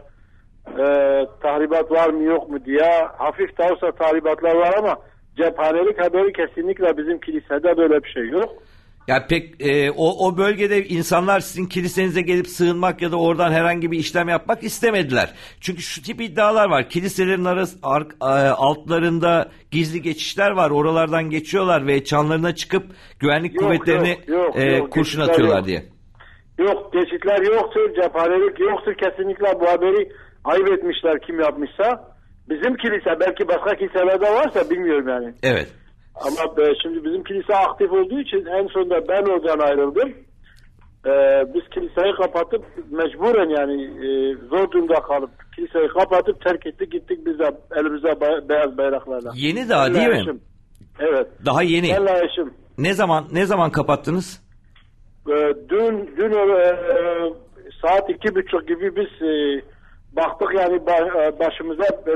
Ee, tahribat var mı yok mu diye. Hafif de olsa tahribatlar var ama cephanelik haberi kesinlikle bizim kilisede böyle bir şey yok. Ya pek e, o, o bölgede insanlar sizin kilisenize gelip sığınmak ya da oradan herhangi bir işlem yapmak istemediler. Çünkü şu tip iddialar var. Kiliselerin arası, ar, altlarında gizli geçişler var. Oralardan geçiyorlar ve çanlarına çıkıp güvenlik yok, kuvvetlerini yok, yok, e, yok, kurşun atıyorlar yok. diye. Yok, geçitler yoktur. Cephanelik yoktur. Kesinlikle bu haberi ayıp etmişler kim yapmışsa. Bizim kilise, belki başka kiliselerde varsa bilmiyorum yani. Evet. Ama şimdi bizim kilise aktif olduğu için en sonunda ben oradan ayrıldım. Ee, biz kiliseyi kapatıp mecburen yani e, zor durumda kalıp kiliseyi kapatıp terk ettik gittik biz de elimize bay, beyaz bayraklarla. Yeni daha Benle değil eşim. mi? Evet. Daha yeni. Benle eşim. Ne zaman ne zaman kapattınız? Ee, dün dün e, saat iki buçuk gibi biz e, baktık yani başımıza e,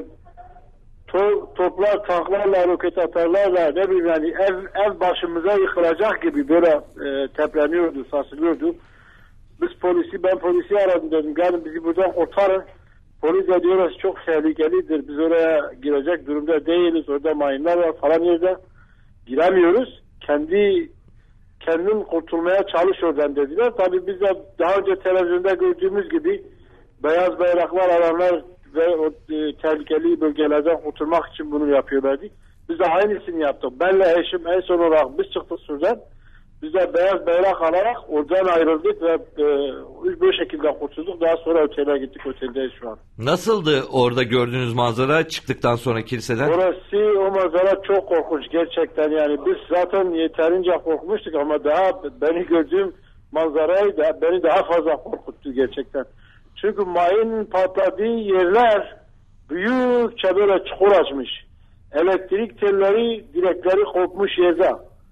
To, toplar, tanklarla, roket atarlarla ne bileyim yani ev, ev başımıza yıkılacak gibi böyle e, tepleniyordu, sarsılıyordu. Biz polisi, ben polisi aradım dedim. Gelin bizi buradan kurtarın. Polis de diyorlar çok tehlikelidir. Biz oraya girecek durumda değiliz. Orada mayınlar var falan yerde. Giremiyoruz. Kendi kendin kurtulmaya çalış oradan dediler. Tabii biz de daha önce televizyonda gördüğümüz gibi beyaz bayraklar alanlar ve o e, tehlikeli bölgelerden oturmak için bunu yapıyorlardı. Biz de aynısını yaptık. Benle eşim en son olarak biz çıktık Sur'dan. Biz de beyaz bayrak alarak oradan ayrıldık ve e, bu şekilde kurtulduk. Daha sonra otele gittik. Oteldeyiz şu an. Nasıldı orada gördüğünüz manzara çıktıktan sonra kiliseden? Orası, o manzara çok korkunç gerçekten. Yani biz zaten yeterince korkmuştuk ama daha beni gördüğüm manzarayı da beni daha fazla korkuttu gerçekten. Çünkü mayın patladığı yerler büyükçe böyle çukur açmış. Elektrik telleri, direkleri kopmuş yerde.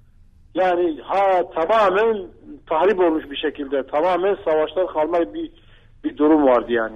Yani ha tamamen tahrip olmuş bir şekilde. Tamamen savaştan kalma bir bir durum vardı yani.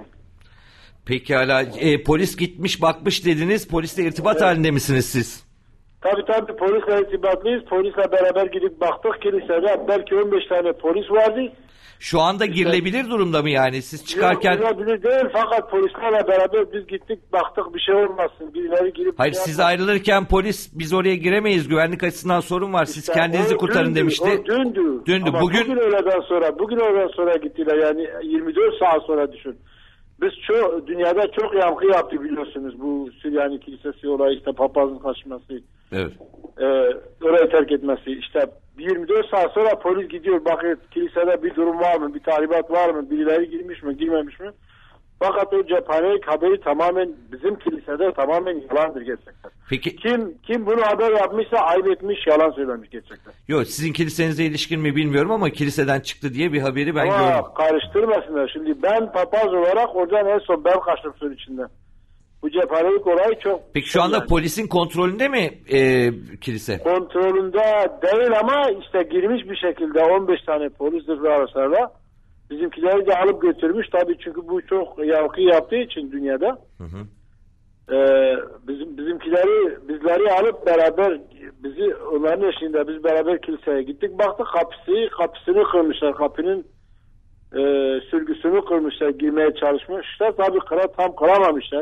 Pekala. E, polis gitmiş bakmış dediniz. Polisle irtibat evet. halinde misiniz siz? Tabii tabii polisle irtibatlıyız. Polisle beraber gidip baktık kilisede. Belki on beş tane polis vardı. Şu anda girilebilir durumda mı yani? Siz çıkarken... Yok, girilebilir değil fakat polislerle beraber biz gittik baktık bir şey olmasın. Birileri girip... Hayır siz ayrılırken polis biz oraya giremeyiz güvenlik açısından sorun var. Siz işte kendinizi kurtarın dündü, demişti. O dündü. Dündü. Ama bugün... bugün öğleden sonra, bugün öğleden sonra gittiler yani yirmi dört saat sonra düşün. Biz çok, dünyada çok yankı yaptı biliyorsunuz bu Süryani Kilisesi olayı işte papazın kaçması. Evet. E, orayı terk etmesi işte yirmi dört saat sonra polis gidiyor bakıyor kilisede bir durum var mı bir tahribat var mı birileri girmiş mi girmemiş mi fakat o cephanelik haberi tamamen bizim kilisede tamamen yalandır gerçekten. Peki. Kim kim bunu haber yapmışsa ayıp etmiş, yalan söylemiş gerçekten. Yok, sizin kilisenize ilişkin mi bilmiyorum ama kiliseden çıktı diye bir haberi ben ama gördüm. Karıştırmasınlar. Şimdi ben papaz olarak oradan en son ben kaçtım suyun içinden. Bu cephanelik olayı çok... Peki şu anda yani. Polisin kontrolünde mi e, kilise? Kontrolünde değil ama işte girmiş bir şekilde on beş tane polis zırhlı araçlarla bizimkileri de alıp götürmüş. Tabii çünkü bu çok yankı yaptığı için dünyada. Hı hı. Ee, bizim bizimkileri bizleri alıp beraber bizi onların eşliğinde biz beraber kiliseye gittik. Baktık kapısı kapısını kırmışlar. Kapının e, sürgüsünü kırmışlar. Girmeye çalışmışlar. Tabii kıra, tam kıramamışlar.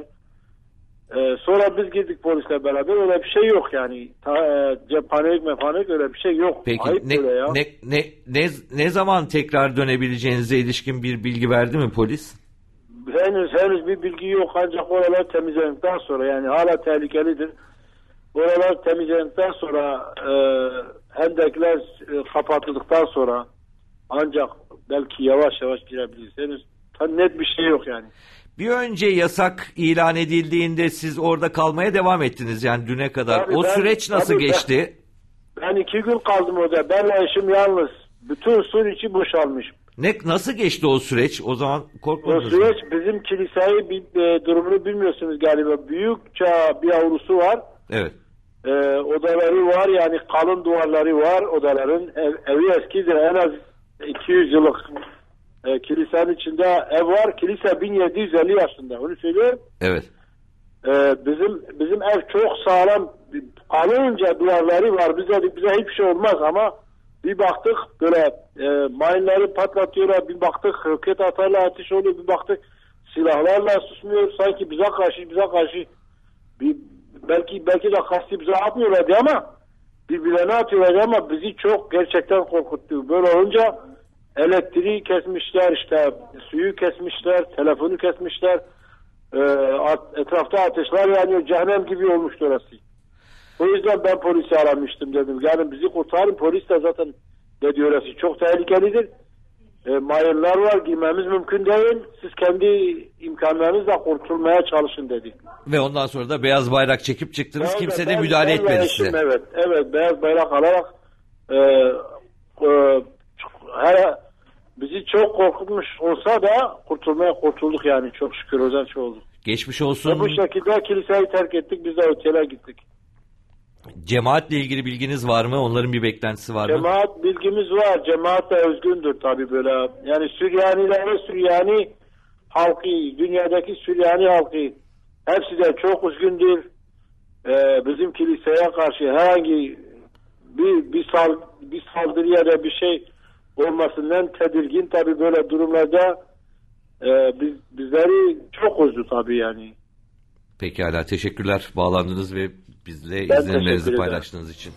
Ee, sonra biz girdik polisle beraber, öyle bir şey yok yani. Ta, e, cephanelik mefanelik öyle bir şey yok. Peki Ayıp ne, ya. ne, ne, ne, ne zaman tekrar dönebileceğinize ilişkin bir bilgi verdi mi polis? Henüz henüz bir bilgi yok, ancak oralar temizlendikten sonra, yani hala tehlikelidir. Oralar temizlendikten sonra e, hendekler e, kapatıldıktan sonra ancak belki yavaş yavaş girebiliriz. Henüz tam net bir şey yok yani. Bir önce yasak ilan edildiğinde siz orada kalmaya devam ettiniz yani düne kadar. Tabii o ben, süreç nasıl geçti? Ben, ben iki gün kaldım orada. Benle eşim yalnız. Bütün su içi boşalmış. Ne, nasıl geçti o süreç? O zaman korkmadınız mı? O mı? süreç bizim kiliseyi bir, e, durumunu bilmiyorsunuz galiba. Büyükçe bir avlusu var. Evet. E, odaları var, yani kalın duvarları var odaların. Ev, evi eskidir, en az iki yüz yıllık. E, kilisenin içinde ev var. Kilise bin yedi yüz elli yaşında. Onu söylüyorum. Evet. E, bizim bizim ev çok sağlam. Kalınca duvarları var. Bize bize hiçbir şey olmaz ama bir baktık böyle e, mayınları patlatıyorlar. Bir baktık roket atarla ateş oluyor. Bir baktık silahlarla susmuyor. Sanki bize karşı bize karşı bir, belki belki de kasti bize atmıyorlardı ama birbirlerine atıyorlardı ama bizi çok gerçekten korkuttu. Böyle olunca elektriği kesmişler, işte suyu kesmişler, telefonu kesmişler, e, etrafta ateşler yanıyor, cehennem gibi olmuştu orası. O yüzden ben polisi aramıştım, dedim. Yani bizi kurtarın, polis de zaten dedi orası çok tehlikelidir. E, mayınlar var, girmemiz mümkün değil. Siz kendi imkanlarınızla kurtulmaya çalışın dedi. Ve ondan sonra da beyaz bayrak çekip çıktınız. Evet, kimse ben, de müdahale ben etmedi eşim, size. Evet, evet, beyaz bayrak alarak e, e, her bizi çok korkutmuş olsa da kurtulmaya kurtulduk yani, çok şükür o zaman oldu. Geçmiş olsun. Ve bu şekilde kiliseyi terk ettik, biz de otele gittik. Cemaatle ilgili bilginiz var mı? Onların bir beklentisi var mı? Cemaat bilgimiz var. Cemaat de özgündür tabii böyle. Yani Süryanilere, Süryani halkı, dünyadaki Süryani halkı hepsi de çok üzgündür. Ee, bizim kiliseye karşı herhangi bir bir, sal, bir saldırı ya da bir şey olmasından tedirgin tabii böyle durumlarda e, biz, bizleri çok üzdü tabii yani. Pekala, teşekkürler bağlandınız ve bizle Ben izlenimlerinizi paylaştığınız için.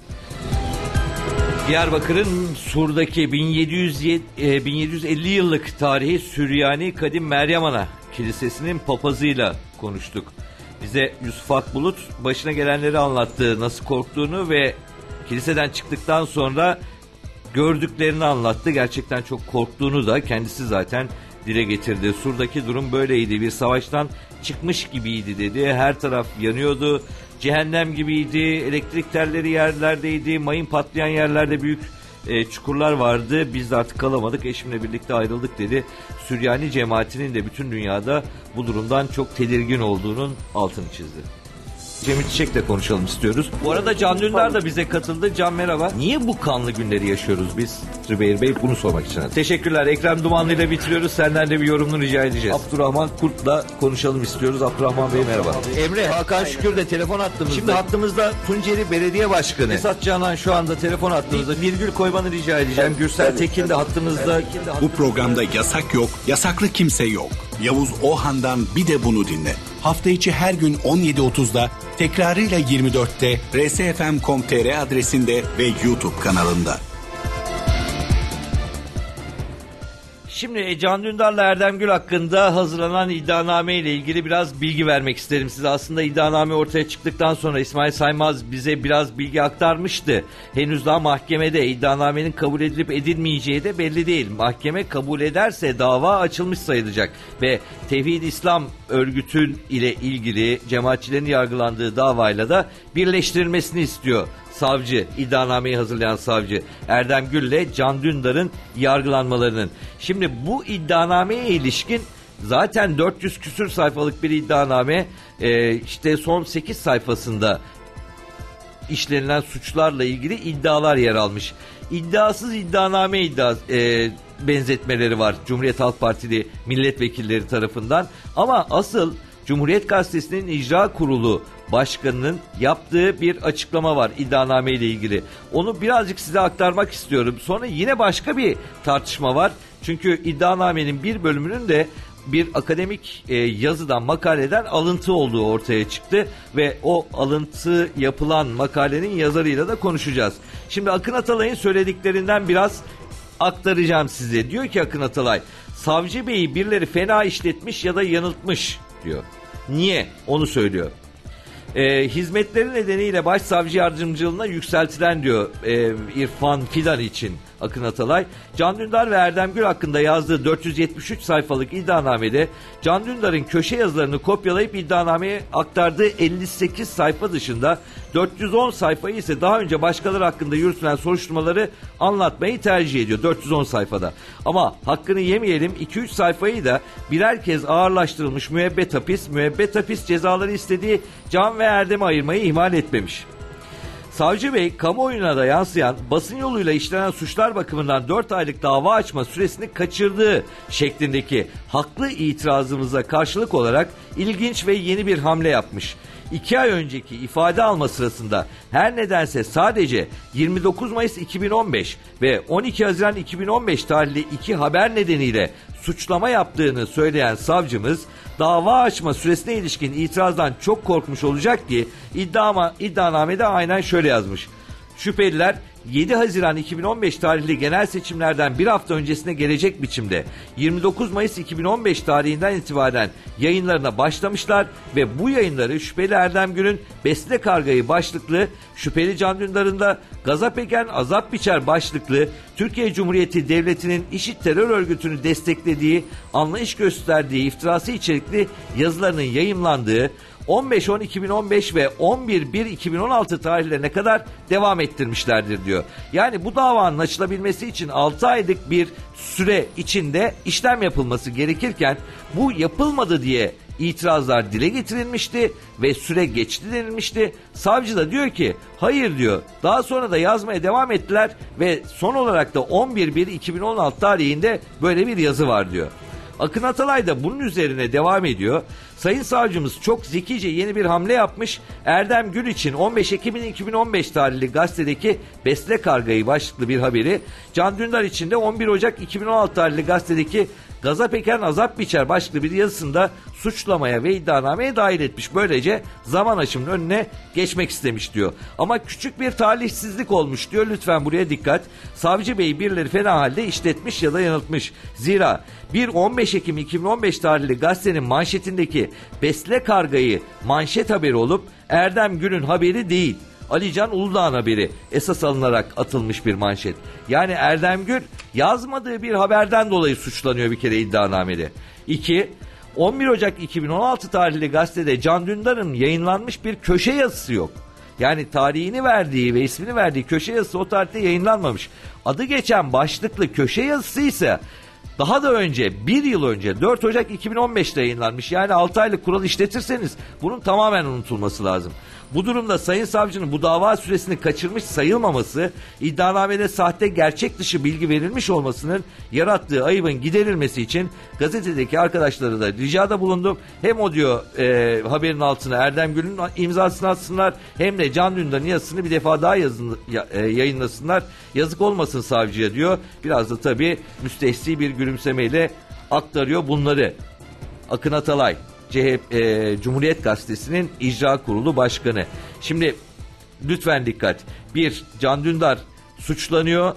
Diyarbakır'ın Sur'daki bin yedi yüz elli yıllık tarihi Süryani Kadim Meryem Ana Kilisesi'nin papazıyla konuştuk. Bize Yusuf Akbulut başına gelenleri anlattı, nasıl korktuğunu ve kiliseden çıktıktan sonra gördüklerini anlattı. Gerçekten çok korktuğunu da kendisi zaten dile getirdi. Sur'daki durum böyleydi. Bir savaştan çıkmış gibiydi dedi. Her taraf yanıyordu. Cehennem gibiydi. Elektrik telleri yerlerdeydi. Mayın patlayan yerlerde büyük e, çukurlar vardı. Biz de artık kalamadık. Eşimle birlikte ayrıldık dedi. Süryani cemaatinin de bütün dünyada bu durumdan çok tedirgin olduğunun altını çizdi. Cemil Çiçek'le konuşalım istiyoruz. Bu arada Can Dündar da bize katıldı. Can merhaba. Niye bu kanlı günleri yaşıyoruz biz? Zübeyir Bey bunu sormak için. Teşekkürler. Ekrem Dumanlı ile bitiriyoruz. Senden de bir yorumunu rica edeceğiz. Abdurrahman Kurt'la konuşalım istiyoruz. Abdurrahman Bey merhaba. Emre, Hakan Şükür de telefon hattımızda. Şimdi hattımızda Tunceli Belediye Başkanı Esat Canan şu anda telefon hattımızda. Virgül koymanı rica edeceğim. Gürsel Tekin de hattımızda. Bu programda yasak yok, yasaklı kimse yok. Yavuz Ohan'dan bir de bunu dinle. Hafta içi her gün on yedi otuzda, tekrarıyla yirmi dörtte R S F M nokta com nokta t r adresinde ve YouTube kanalında. Şimdi Can Dündar'la Erdem Gül hakkında hazırlanan iddianame ile ilgili biraz bilgi vermek isterim size. Aslında iddianame ortaya çıktıktan sonra İsmail Saymaz bize biraz bilgi aktarmıştı. Henüz daha mahkemede iddianamenin kabul edilip edilmeyeceği de belli değil. Mahkeme kabul ederse dava açılmış sayılacak ve Tevhid İslam örgütü ile ilgili cemaatçilerin yargılandığı davayla da birleştirilmesini istiyor. Savcı, iddianameyi hazırlayan savcı Erdem Gül ile Can Dündar'ın yargılanmalarının. Şimdi bu iddianameye ilişkin zaten dört yüz küsür sayfalık bir iddianame, e, işte son sekiz sayfasında işlenilen suçlarla ilgili iddialar yer almış. İddiasız iddianame iddia e, benzetmeleri var Cumhuriyet Halk Partili milletvekilleri tarafından, ama asıl Cumhuriyet Gazetesi'nin icra kurulu başkanının yaptığı bir açıklama var iddianame ile ilgili. Onu birazcık size aktarmak istiyorum. Sonra yine başka bir tartışma var. Çünkü iddianamenin bir bölümünün de bir akademik e, yazıdan, makaleden alıntı olduğu ortaya çıktı ve o alıntı yapılan makalenin yazarıyla da konuşacağız. Şimdi Akın Atalay'ın söylediklerinden biraz aktaracağım size. Diyor ki Akın Atalay, savcı beyi birileri fena işletmiş ya da yanıltmış diyor. Niye? Onu söylüyor. E, hizmetleri nedeniyle başsavcı yardımcılığına yükseltilen diyor e, İrfan Fidan için Akın Atalay. Can Dündar ve Erdem Gül hakkında yazdığı dört yüz yetmiş üç sayfalık iddianamede Can Dündar'ın köşe yazılarını kopyalayıp iddianameye aktardığı elli sekiz sayfa dışında dört yüz on sayfayı ise daha önce başkaları hakkında yürütülen soruşturmaları anlatmayı tercih ediyor dört yüz on sayfada. Ama hakkını yemeyelim, iki üç sayfayı da birer kez ağırlaştırılmış müebbet hapis, müebbet hapis cezaları istediği Can ve Erdem'i ayırmayı ihmal etmemiş. Savcı Bey, kamuoyuna da yansıyan basın yoluyla işlenen suçlar bakımından dört aylık dava açma süresini kaçırdığı şeklindeki haklı itirazımıza karşılık olarak ilginç ve yeni bir hamle yapmış. İki ay önceki ifade alma sırasında her nedense sadece yirmi dokuz Mayıs iki bin on beş ve on iki Haziran iki bin on beş tarihli iki haber nedeniyle suçlama yaptığını söyleyen savcımız, dava açma süresine ilişkin itirazdan çok korkmuş olacak ki iddiama, iddianamede aynen şöyle yazmış. Şüpheliler yedi Haziran iki bin on beş tarihli genel seçimlerden bir hafta öncesine gelecek biçimde yirmi dokuz Mayıs iki bin on beş tarihinden itibaren yayınlarına başlamışlar ve bu yayınları şüpheli Erdem Gül'ün Besle Kargayı başlıklı, şüpheli Can Dündar'ın da Gazap Eken Azap Biçer başlıklı Türkiye Cumhuriyeti Devleti'nin IŞİD terör örgütünü desteklediği, anlayış gösterdiği iftirası içerikli yazılarının yayımlandığı on beş on iki bin on beş ve on bir bir iki bin on altı tarihlerine kadar devam ettirmişlerdir diyor. Yani bu davanın açılabilmesi için altı aylık bir süre içinde işlem yapılması gerekirken bu yapılmadı diye itirazlar dile getirilmişti ve süre geçti denilmişti. Savcı da diyor ki hayır diyor. Daha sonra da yazmaya devam ettiler ve son olarak da on bir bir iki bin on altı tarihinde böyle bir yazı var diyor. Akın Atalay da bunun üzerine devam ediyor. Sayın savcımız çok zekice yeni bir hamle yapmış. Erdem Gül için on beş Ekim iki bin on beş tarihli gazetedeki Besle Kargayı başlıklı bir haberi, Can Dündar için de on bir Ocak iki bin on altı tarihli gazetedeki Gazap Eken Azap Biçer başlıklı bir yazısında suçlamaya ve iddianameye dahil etmiş. Böylece zaman aşımının önüne geçmek istemiş diyor. Ama küçük bir talihsizlik olmuş diyor. Lütfen buraya dikkat. Savcı Bey birileri fena halde işletmiş ya da yanıltmış. Zira bir on beş Ekim iki bin on beş tarihli gazetenin manşetindeki Besle Kargayı manşet haberi olup Erdem Gül'ün haberi değil, Alican Uludağ'ın haberi esas alınarak atılmış bir manşet. Yani Erdem Gül yazmadığı bir haberden dolayı suçlanıyor bir kere iddianamede. İki, on bir Ocak iki bin on altı tarihli gazetede Can Dündar'ın yayınlanmış bir köşe yazısı yok. Yani tarihini verdiği ve ismini verdiği köşe yazısı o tarihte yayınlanmamış. Adı geçen başlıklı köşe yazısı ise daha da önce, bir yıl önce dört Ocak iki bin on beşte yayınlanmış. Yani altı aylık kural işletirseniz bunun tamamen unutulması lazım. Bu durumda Sayın Savcının bu dava süresini kaçırmış sayılmaması, iddianamede sahte gerçek dışı bilgi verilmiş olmasının yarattığı ayıbın giderilmesi için gazetedeki arkadaşlara da ricada bulundum. Hem o diyor e, haberin altına Erdem Gül'ün imzasını atsınlar, hem de Can Dündar'ın yazısını bir defa daha yazın, ya, e, yayınlasınlar. Yazık olmasın savcıya diyor. Biraz da tabii müstehsi bir gülümsemeyle aktarıyor bunları. Akın Atalay, C H P, e, Cumhuriyet Gazetesi'nin icra kurulu başkanı. Şimdi lütfen dikkat. Bir, Can Dündar suçlanıyor.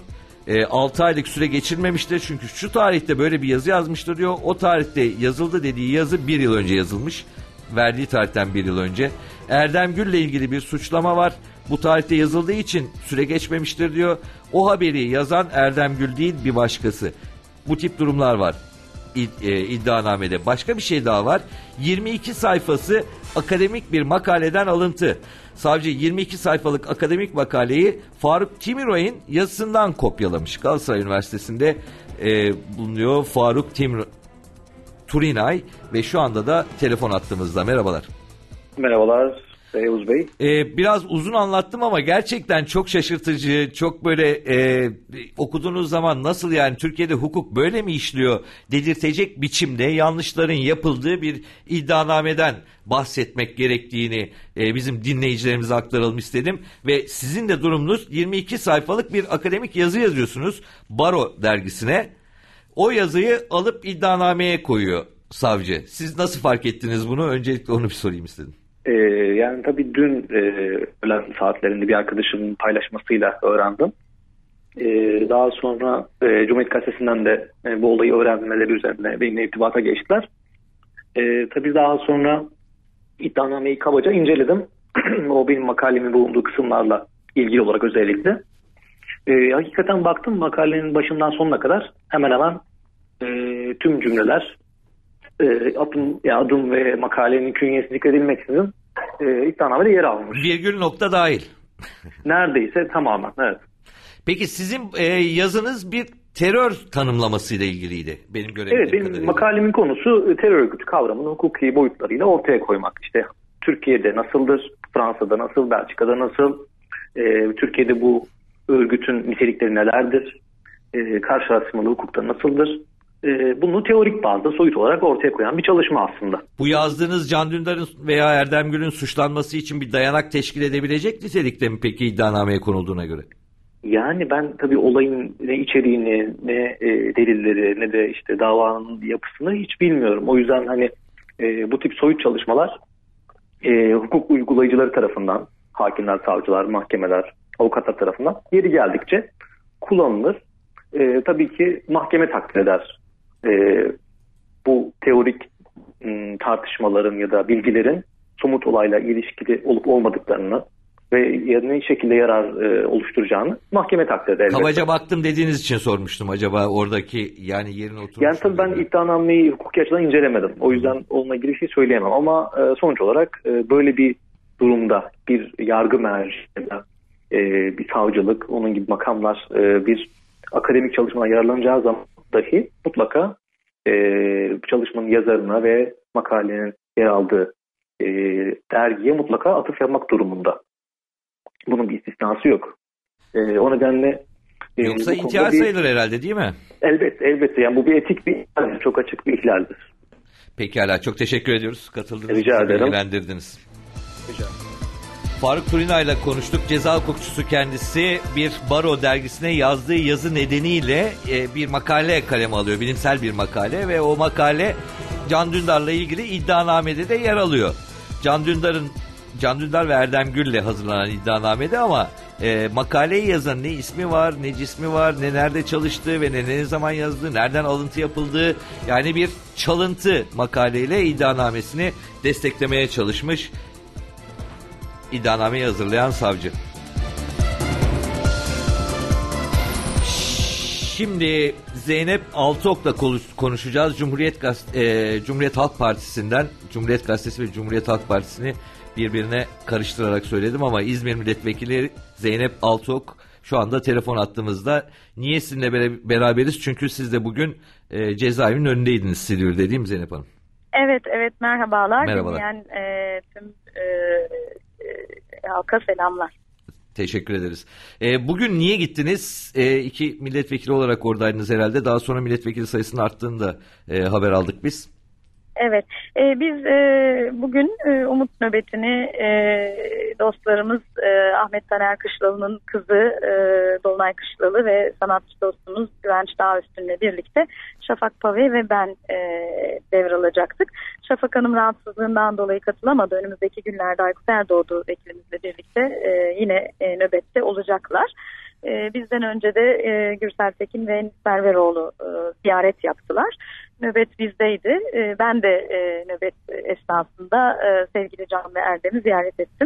E, altı aylık süre geçirmemiştir. Çünkü şu tarihte böyle bir yazı yazmıştır diyor. O tarihte yazıldı dediği yazı bir yıl önce yazılmış. Verdiği tarihten bir yıl önce. Erdem Gül'le ilgili bir suçlama var. Bu tarihte yazıldığı için süre geçmemiştir diyor. O haberi yazan Erdem Gül değil, bir başkası. Bu tip durumlar var iddianamede. Başka bir şey daha var. yirmi iki sayfası akademik bir makaleden alıntı. Savcı yirmi iki sayfalık akademik makaleyi Faruk Timiroy'un yazısından kopyalamış. Galatasaray Üniversitesi'nde e, bulunuyor Faruk Timur Turinay ve şu anda da telefon attığımızda. Merhabalar. Merhabalar Yavuz Bey. Ee, biraz uzun anlattım ama gerçekten çok şaşırtıcı, çok böyle e, okuduğunuz zaman nasıl yani Türkiye'de hukuk böyle mi işliyor dedirtecek biçimde yanlışların yapıldığı bir iddianameden bahsetmek gerektiğini e, bizim dinleyicilerimize aktaralım istedim. Ve sizin de durumunuz yirmi iki sayfalık bir akademik yazı yazıyorsunuz Baro dergisine. O yazıyı alıp iddianameye koyuyor savcı. Siz nasıl fark ettiniz bunu? Öncelikle onu bir sorayım istedim. Ee, yani tabii dün e, öğlen saatlerinde bir arkadaşımın paylaşmasıyla öğrendim. Ee, daha sonra e, Cumhuriyet Gazetesi'nden de e, bu olayı öğrenmeleri üzerine benimle irtibata geçtiler. E, tabii daha sonra iddianameyi kabaca inceledim. O benim makalemin bulunduğu kısımlarla ilgili olarak özellikle. E, hakikaten baktım makalenin başından sonuna kadar hemen hemen e, tüm cümleler e, adım, ya adım ve makalenin künyesi zikredilmeksizin e, iddianamede yer almış. Virgül nokta dahil. Neredeyse tamamen, evet. Peki sizin e, yazınız bir terör tanımlamasıyla ilgiliydi benim görebildiğim Evet, benim kadarıyla. makalemin konusu terör örgütü kavramının hukuki boyutlarıyla ortaya koymak. İşte Türkiye'de nasıldır, Fransa'da nasıl, Belçika'da nasıl, e, Türkiye'de bu örgütün nitelikleri nelerdir, e, karşılaştırmalı hukukta nasıldır? E, bunu teorik bazda soyut olarak ortaya koyan bir çalışma aslında. Bu yazdığınız Can Dündar'ın veya Erdem Gül'ün suçlanması için bir dayanak teşkil edebilecek nitelikte mi peki iddianameye konulduğuna göre? Yani ben tabii olayın ne içeriğini, ne e, delilleri, ne de işte davanın yapısını hiç bilmiyorum. O yüzden hani e, bu tip soyut çalışmalar e, hukuk uygulayıcıları tarafından, hakimler, savcılar, mahkemeler, avukatlar tarafından yeri geldikçe kullanılır. E, tabii ki mahkeme takdir eder e, bu teorik m, tartışmaların ya da bilgilerin somut olayla ilişkili olup olmadıklarını ve ne şekilde yarar e, oluşturacağını mahkeme takdir eder. Kabaca baktım dediğiniz için sormuştum acaba oradaki yani yerine oturmuş. Yani tabii ben iddianameyi hukuki açıdan incelemedim. O yüzden onunla ilgili bir şey söyleyemem ama e, sonuç olarak e, böyle bir durumda bir yargı merci ya da e, bir savcılık, onun gibi makamlar e, bir akademik çalışmadan yararlanacağı zaman dahi mutlaka e, çalışmanın yazarına ve makalenin yer aldığı e, dergiye mutlaka atıf yapmak durumunda. Bunun bir istisnası yok. E, o nedenle e, yoksa intihar bir, sayılır herhalde değil mi? Elbette, elbette. Yani bu bir etik bir ihlaldir. Çok açık bir ihlaldir. Pekala, çok teşekkür ediyoruz. Katıldığınız için bilgilendirdiniz. Rica ederim. Faruk Turinay ile konuştuk. Ceza hukukçusu kendisi bir Baro dergisine yazdığı yazı nedeniyle e, bir makale kaleme alıyor. Bilimsel bir makale ve o makale Can Dündar'la ilgili iddianamede de yer alıyor. Can Dündar'ın Can Dündar ve Erdem Gül'le hazırlanan iddianamede ama e, makaleyi yazan ne ismi var, ne cismi var, ne nerede çalıştığı ve ne ne zaman yazdığı, nereden alıntı yapıldığı, yani bir çalıntı makaleyle iddianamesini desteklemeye çalışmış iddianameyi hazırlayan savcı. Şimdi Zeynep Altıok'la konuşacağız. Cumhuriyet Gaz- e, Cumhuriyet Halk Partisi'nden, Cumhuriyet Gazetesi ve Cumhuriyet Halk Partisi'ni birbirine karıştırarak söyledim ama İzmir Milletvekili Zeynep Altıok şu anda telefon attığımızda. Niye sizinle beraberiz? Çünkü siz de bugün e, cezaevinin önündeydiniz Silivri'de, değil mi Zeynep Hanım? Evet, evet, merhabalar. Merhabalar. Yani, e, tüm e, e, halka selamlar. Teşekkür ederiz. E, bugün niye gittiniz? E, iki milletvekili olarak oradaydınız herhalde. Daha sonra milletvekili sayısının arttığını da e, haber aldık biz. Evet, e, biz e, bugün e, Umut nöbetini e, dostlarımız e, Ahmet Taner Kışlalı'nın kızı e, Dolunay Kışlalı ve sanatçı dostumuz Güvenç Dağüstün'le birlikte Şafak Pave ve ben e, devralacaktık. Şafak Hanım rahatsızlığından dolayı katılamadı. Önümüzdeki günlerde Aykut Erdoğdu vekilimizle birlikte e, yine e, nöbette olacaklar. E, bizden önce de e, Gürsel Tekin ve Enis Berberoğlu e, ziyaret yaptılar. Nöbet bizdeydi. E, ben de e, nöbet esnasında e, sevgili Can ve Erdem'i ziyaret ettim.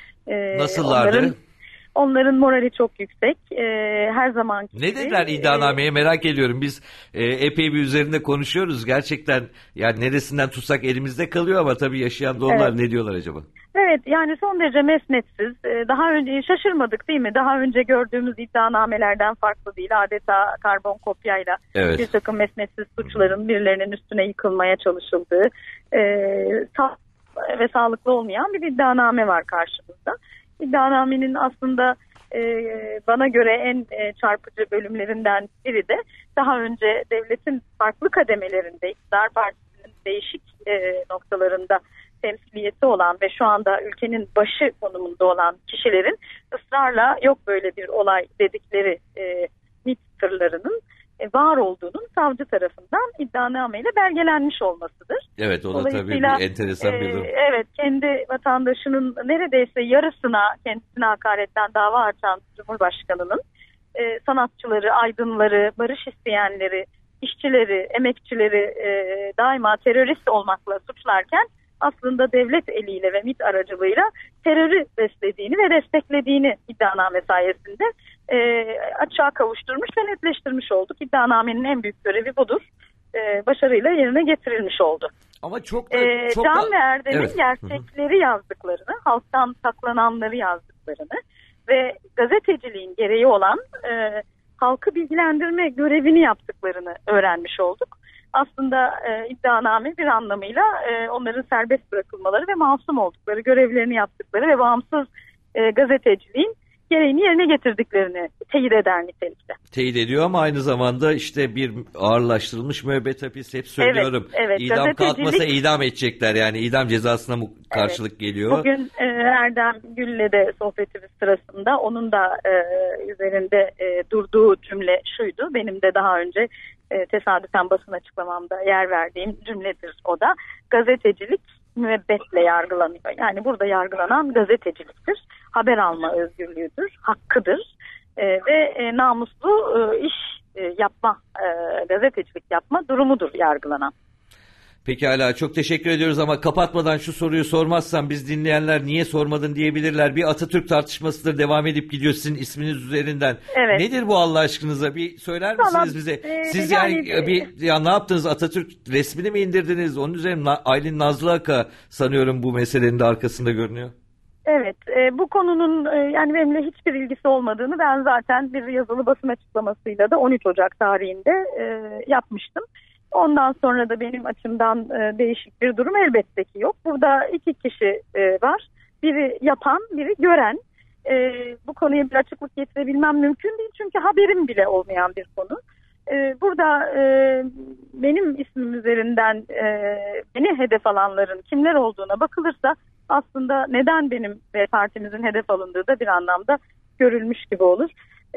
E, Nasıllardı? Onların, onların morali çok yüksek. E, her zaman gibi. Ne dediler iddianameye, merak ediyorum. Biz e, epey bir üzerinde konuşuyoruz. Gerçekten yani neresinden tutsak elimizde kalıyor ama tabii yaşayan da onlar, evet. Ne diyorlar acaba? Evet, yani son derece mesnetsiz. Daha önce şaşırmadık değil mi? Daha önce gördüğümüz iddianamelerden farklı değil. Adeta karbon kopyayla evet. bir takım mesnetsiz suçların birilerinin üstüne yıkılmaya çalışıldığı e, sağ ve sağlıklı olmayan bir iddianame var karşımızda. İddianamenin aslında e, bana göre en e, çarpıcı bölümlerinden biri de daha önce devletin farklı kademelerinde, iktidar partisinin değişik e, noktalarında temsiliyeti olan ve şu anda ülkenin başı konumunda olan kişilerin ısrarla yok böyle bir olay dedikleri e, mit tırlarının e, var olduğunun savcı tarafından iddianameyle belgelenmiş olmasıdır. Evet, o da tabii bir enteresan bir durum. E, evet, kendi vatandaşının neredeyse yarısına kendisine hakaretten dava açan Cumhurbaşkanı'nın e, sanatçıları, aydınları, barış isteyenleri, işçileri, emekçileri e, daima terörist olmakla suçlarken aslında devlet eliyle ve MİT aracılığıyla terörü beslediğini ve desteklediğini iddianame sayesinde e, açığa kavuşturmuş ve netleştirmiş olduk. İddianamenin en büyük görevi budur. E, başarıyla yerine getirilmiş oldu. Ama çok da, e, çok Can da... ve Erdem'in evet. gerçekleri yazdıklarını, halktan saklananları yazdıklarını ve gazeteciliğin gereği olan e, halkı bilgilendirme görevini yaptıklarını öğrenmiş olduk. Aslında e, iddianame bir anlamıyla e, onların serbest bırakılmaları ve masum oldukları, görevlerini yaptıkları ve bağımsız e, gazeteciliğin gereğini yerine getirdiklerini teyit eder nitelikte. Teyit ediyor ama aynı zamanda işte bir ağırlaştırılmış müebbet hapis, hep söylüyorum. Evet, evet. İdam kalkmasa idam edecekler, yani idam cezasına mı karşılık evet. geliyor? Bugün e, Erdem Gül'le de sohbetimiz sırasında onun da e, üzerinde e, durduğu cümle şuydu. Benim de daha önce e, tesadüfen basın açıklamamda yer verdiğim cümledir o da. Gazetecilik müebbetle yargılanıyor. Yani burada yargılanan gazeteciliktir. Haber alma özgürlüğüdür, hakkıdır e, ve e, namuslu e, iş e, yapma, e, gazetecilik yapma durumudur yargılanan. Pekala, çok teşekkür ediyoruz ama kapatmadan şu soruyu sormazsam biz dinleyenler niye sormadın diyebilirler. Bir Atatürk tartışmasıdır, devam edip gidiyor sizin isminiz üzerinden. Evet. Nedir bu Allah aşkınıza, bir söyler misiniz tamam. bize? Ee, Siz yani, yani bir ya ne yaptınız, Atatürk resmini mi indirdiniz? Onun üzerine Aylin Nazlı Aka sanıyorum bu meselenin de arkasında görünüyor. Evet, e, bu konunun e, yani benimle hiçbir ilgisi olmadığını ben zaten bir yazılı basın açıklamasıyla da on üç Ocak tarihinde e, yapmıştım. Ondan sonra da benim açımdan e, değişik bir durum elbette ki yok. Burada iki kişi e, var. Biri yapan, biri gören. E, bu konuya bir açıklık getirebilmem mümkün değil. Çünkü haberim bile olmayan bir konu. E, burada e, benim ismim üzerinden e, beni hedef alanların kimler olduğuna bakılırsa aslında neden benim ve partimizin hedef alındığı da bir anlamda görülmüş gibi olur.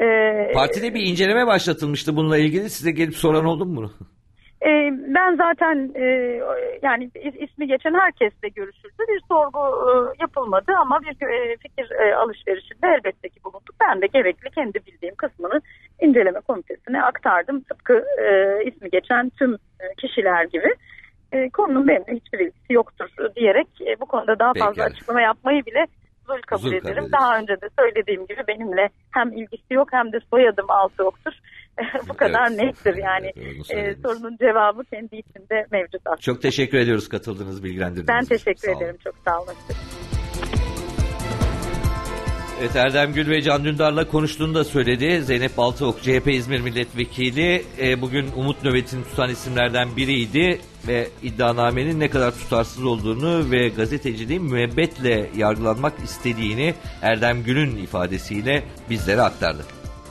E, Partide bir inceleme başlatılmıştı bununla ilgili. Size gelip soran oldu mu bunu? E, ben zaten e, yani ismi geçen herkesle görüşüldü. Bir sorgu e, yapılmadı ama bir e, fikir e, alışverişinde elbette ki bulunduk. Ben de gerekli kendi bildiğim kısmını inceleme komitesine aktardım. Tıpkı e, ismi geçen tüm e, kişiler gibi. E, konunun benimle hiçbir ilgisi yoktur diyerek e, bu konuda daha fazla Peki. açıklama yapmayı bile zul kabul zul ederim. Kabul daha önce de söylediğim gibi benimle hem ilgisi yok hem de soyadım altı yoktur. Bu kadar evet. nettir yani. Evet, e, sorunun cevabı kendi içinde mevcut aslında. Çok teşekkür ediyoruz katıldığınız, bilgilendirdiğiniz Ben teşekkür sağ ederim. Olun. Çok sağ olun. Evet, Erdem Gül ve Can Dündar'la konuştuğunu da söyledi. Zeynep Baltaok, C H P İzmir Milletvekili, e, bugün umut nöbetini tutan isimlerden biriydi ve iddianamenin ne kadar tutarsız olduğunu ve gazeteciliğin müebbetle yargılanmak istediğini Erdem Gül'ün ifadesiyle bizlere aktardı.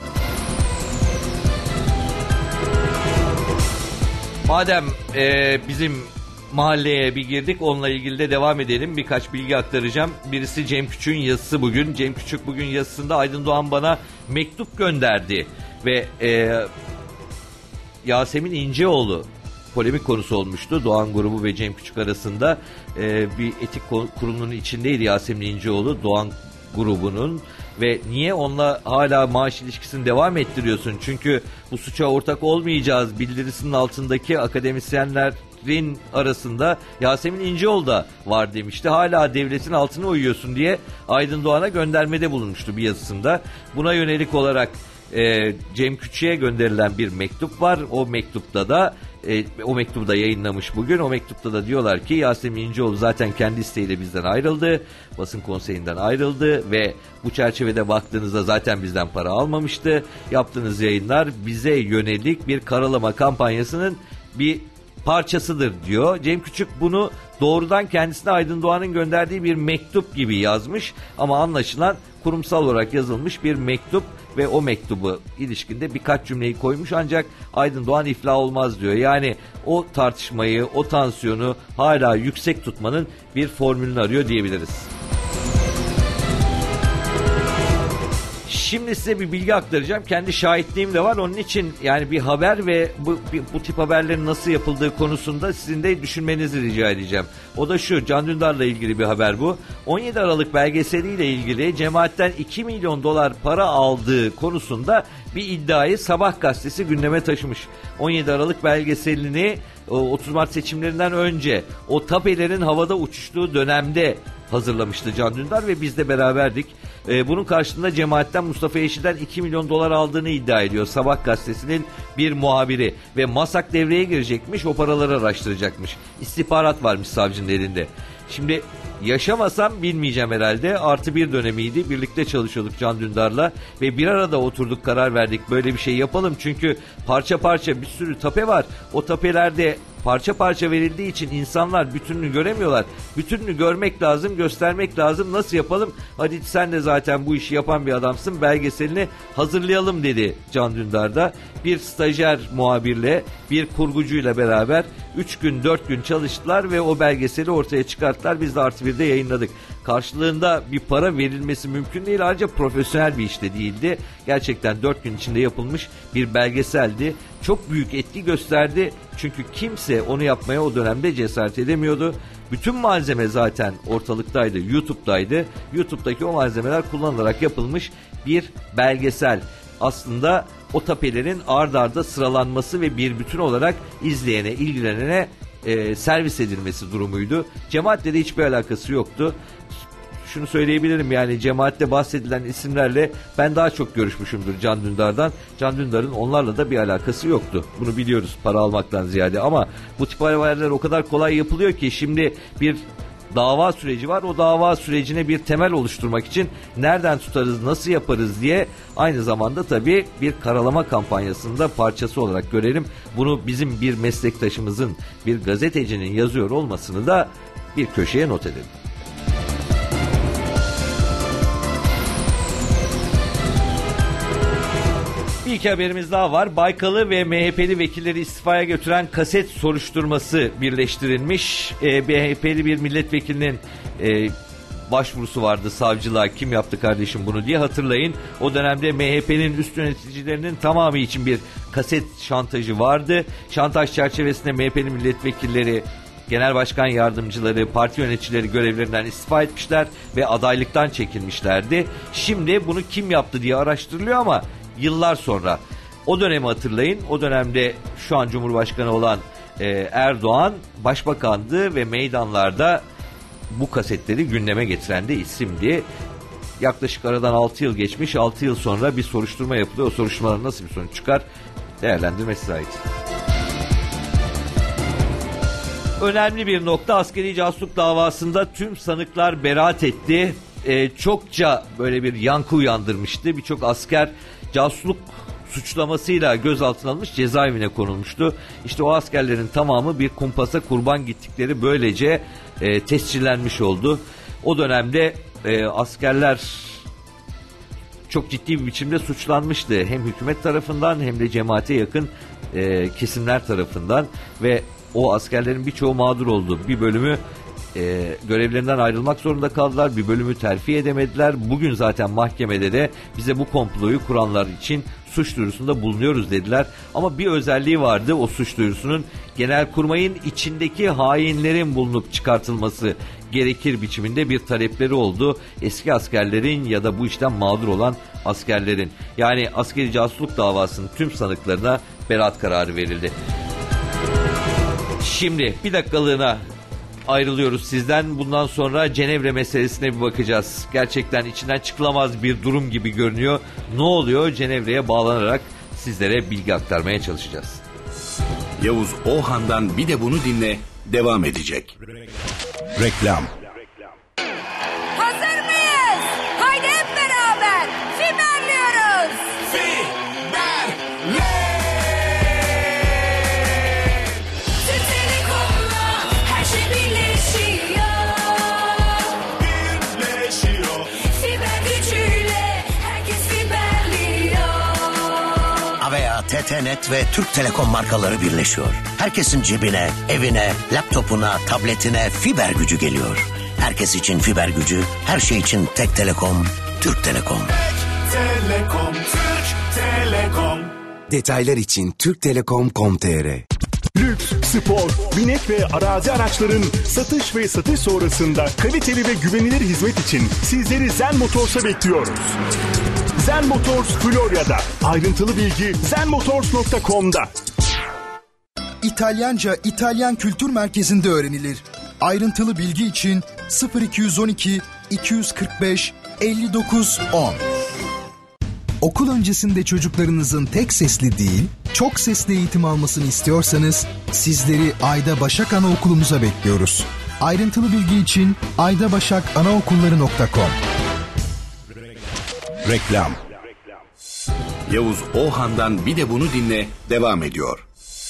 Madem e, bizim mahalleye bir girdik, onunla ilgili de devam edelim. Birkaç bilgi aktaracağım. Birisi Cem Küçük'ün yazısı bugün. Cem Küçük bugün yazısında Aydın Doğan bana mektup gönderdi. Ve e, Yasemin İnceoğlu polemik konusu olmuştu. Doğan grubu ve Cem Küçük arasında e, bir etik kurumunun içindeydi Yasemin İnceoğlu. Doğan grubunun ve niye onunla hala maaş ilişkisini devam ettiriyorsun? Çünkü bu suça ortak olmayacağız bildirisinin altındaki akademisyenlerin arasında Yasemin İnceoğlu da var demişti. Hala devletin altına uyuyorsun diye Aydın Doğan'a göndermede bulunmuştu bir yazısında. Buna yönelik olarak e, Cem Küçük'e gönderilen bir mektup var. O mektupta da E, o mektubu da yayınlamış bugün. O mektupta da diyorlar ki Yasemin İnceoğlu zaten kendi isteğiyle bizden ayrıldı. Basın konseyinden ayrıldı ve bu çerçevede baktığınızda zaten bizden para almamıştı. Yaptığınız yayınlar bize yönelik bir karalama kampanyasının bir parçasıdır diyor. Cem Küçük bunu doğrudan kendisine Aydın Doğan'ın gönderdiği bir mektup gibi yazmış ama anlaşılan kurumsal olarak yazılmış bir mektup ve o mektubu ilişkinde birkaç cümleyi koymuş ancak Aydın Doğan iflah olmaz diyor. Yani o tartışmayı, o tansiyonu hala yüksek tutmanın bir formülünü arıyor diyebiliriz. Şimdi size bir bilgi aktaracağım. Kendi şahitliğim de var. Onun için yani bir haber ve bu, bu tip haberlerin nasıl yapıldığı konusunda sizin de düşünmenizi rica edeceğim. O da şu, Can Dündar'la ilgili bir haber bu. on yedi Aralık belgeseliyle ilgili cemaatten iki milyon dolar para aldığı konusunda bir iddiayı Sabah gazetesi gündeme taşımış. on yedi Aralık belgeselini otuz Mart seçimlerinden önce o tapelerin havada uçuştuğu dönemde hazırlamıştı Can Dündar ve biz de beraberdik. Ee, bunun karşılığında cemaatten Mustafa Yeşil'den iki milyon dolar aldığını iddia ediyor Sabah gazetesinin bir muhabiri ve MASAK devreye girecekmiş, o paraları araştıracakmış. İstihbarat varmış savcının elinde. Şimdi yaşamasam bilmeyeceğim herhalde. Artı bir dönemiydi. Birlikte çalışıyorduk Can Dündar'la ve bir arada oturduk, karar verdik böyle bir şey yapalım. Çünkü parça parça bir sürü tape var. O tapelerde parça parça verildiği için insanlar bütününü göremiyorlar. Bütününü görmek lazım, göstermek lazım. Nasıl yapalım? Hadi sen de zaten bu işi yapan bir adamsın. Belgeselini hazırlayalım dedi Can Dündar'da. Bir stajyer muhabirle, bir kurgucuyla beraber üç gün dört gün çalıştılar ve o belgeseli ortaya çıkarttılar. Biz de Artı bir'de yayınladık. Karşılığında bir para verilmesi mümkün değil. Ayrıca profesyonel bir iş de değildi. Gerçekten dört gün içinde yapılmış bir belgeseldi. Çok büyük etki gösterdi. Çünkü kimse onu yapmaya o dönemde cesaret edemiyordu. Bütün malzeme zaten ortalıktaydı, YouTube'daydı. YouTube'daki o malzemeler kullanılarak yapılmış bir belgesel. Aslında o tapelerin ard arda sıralanması ve bir bütün olarak izleyene, ilgilenene e, servis edilmesi durumuydu. Cemaatle de hiçbir alakası yoktu. Şunu söyleyebilirim, yani cemaatte bahsedilen isimlerle ben daha çok görüşmüşümdür Can Dündar'dan. Can Dündar'ın onlarla da bir alakası yoktu. Bunu biliyoruz para almaktan ziyade, ama bu tip haberler o kadar kolay yapılıyor ki şimdi bir dava süreci var. O dava sürecine bir temel oluşturmak için nereden tutarız, nasıl yaparız diye aynı zamanda tabii bir karalama kampanyasında parçası olarak görelim. Bunu bizim bir meslektaşımızın, bir gazetecinin yazıyor olmasını da bir köşeye not edelim. Bir iki haberimiz daha var. Baykal'ı ve M H P'li vekilleri istifaya götüren kaset soruşturması birleştirilmiş. E, M H P'li bir milletvekilinin e, başvurusu vardı savcılığa, kim yaptı kardeşim bunu diye, hatırlayın. O dönemde M H P'nin üst yöneticilerinin tamamı için bir kaset şantajı vardı. Şantaj çerçevesinde M H P'li milletvekilleri, genel başkan yardımcıları, parti yöneticileri görevlerinden istifa etmişler ve adaylıktan çekilmişlerdi. Şimdi bunu kim yaptı diye araştırılıyor ama yıllar sonra. O dönemi hatırlayın. O dönemde şu an Cumhurbaşkanı olan e, Erdoğan başbakandı ve meydanlarda bu kasetleri gündeme getiren de isimdi. Yaklaşık aradan altı yıl geçmiş. altı yıl sonra bir soruşturma yapılıyor. O soruşturmadan nasıl bir sonuç çıkar? Değerlendirmesi ait. Önemli bir nokta, askeri casusluk davasında tüm sanıklar beraat etti. Ee, çokça böyle bir yankı uyandırmıştı. Birçok asker casusluk suçlamasıyla gözaltına alınmış, cezaevine konulmuştu. İşte o askerlerin tamamı bir kumpasa kurban gittikleri böylece e, tescillenmiş oldu. O dönemde e, askerler çok ciddi bir biçimde suçlanmıştı. Hem hükümet tarafından hem de cemaate yakın e, kesimler tarafından ve o askerlerin birçoğu mağdur oldu. Bir bölümü e, görevlerinden ayrılmak zorunda kaldılar. Bir bölümü terfi edemediler. Bugün zaten mahkemede de bize bu komployu kuranlar için suç duyurusunda bulunuyoruz dediler. Ama bir özelliği vardı o suç duyurusunun. Genelkurmay'ın içindeki hainlerin bulunup çıkartılması gerekir biçiminde bir talepleri oldu. Eski askerlerin ya da bu işten mağdur olan askerlerin. Yani askeri casusluk davasının tüm sanıklarına beraat kararı verildi. Şimdi bir dakikalığına ayrılıyoruz sizden. Bundan sonra Cenevre meselesine bir bakacağız. Gerçekten içinden çıkılamaz bir durum gibi görünüyor. Ne oluyor? Cenevre'ye bağlanarak sizlere bilgi aktarmaya çalışacağız. Yavuz Ohan'dan bir de bunu dinle devam edecek. Reklam. Hazır mıyız? Haydi hep beraber Fiberliyoruz. Fiberle. Türk Telekom'la her şey birleşiyor. Birleşiyor. Fiber gücüyle herkes fiberliyor. Avea, T T Net ve Türk Telekom markaları birleşiyor. Herkesin cebine, evine, laptopuna, tabletine fiber gücü geliyor. Herkes için fiber gücü, her şey için tek Telekom, Türk Telekom. Telekom, Türk Telekom. Detaylar için türk telekom nokta com nokta tr. Lüks, spor, binek ve arazi araçların satış ve satış sonrasında kaliteli ve güvenilir hizmet için sizleri Zen Motors'a bekliyoruz. Zen Motors Florya'da. Ayrıntılı bilgi zen motors nokta com'da. İtalyanca İtalyan Kültür Merkezi'nde öğrenilir. Ayrıntılı bilgi için sıfır iki yüz on iki iki yüz kırk beş elli dokuz on. Okul öncesinde çocuklarınızın tek sesli değil, çok sesli eğitim almasını istiyorsanız sizleri Ayda Başak Anaokulumuza bekliyoruz. Ayrıntılı bilgi için ayda başak anaokulları nokta com. Reklam. Yavuz Ohan'dan bir de bunu dinle devam ediyor.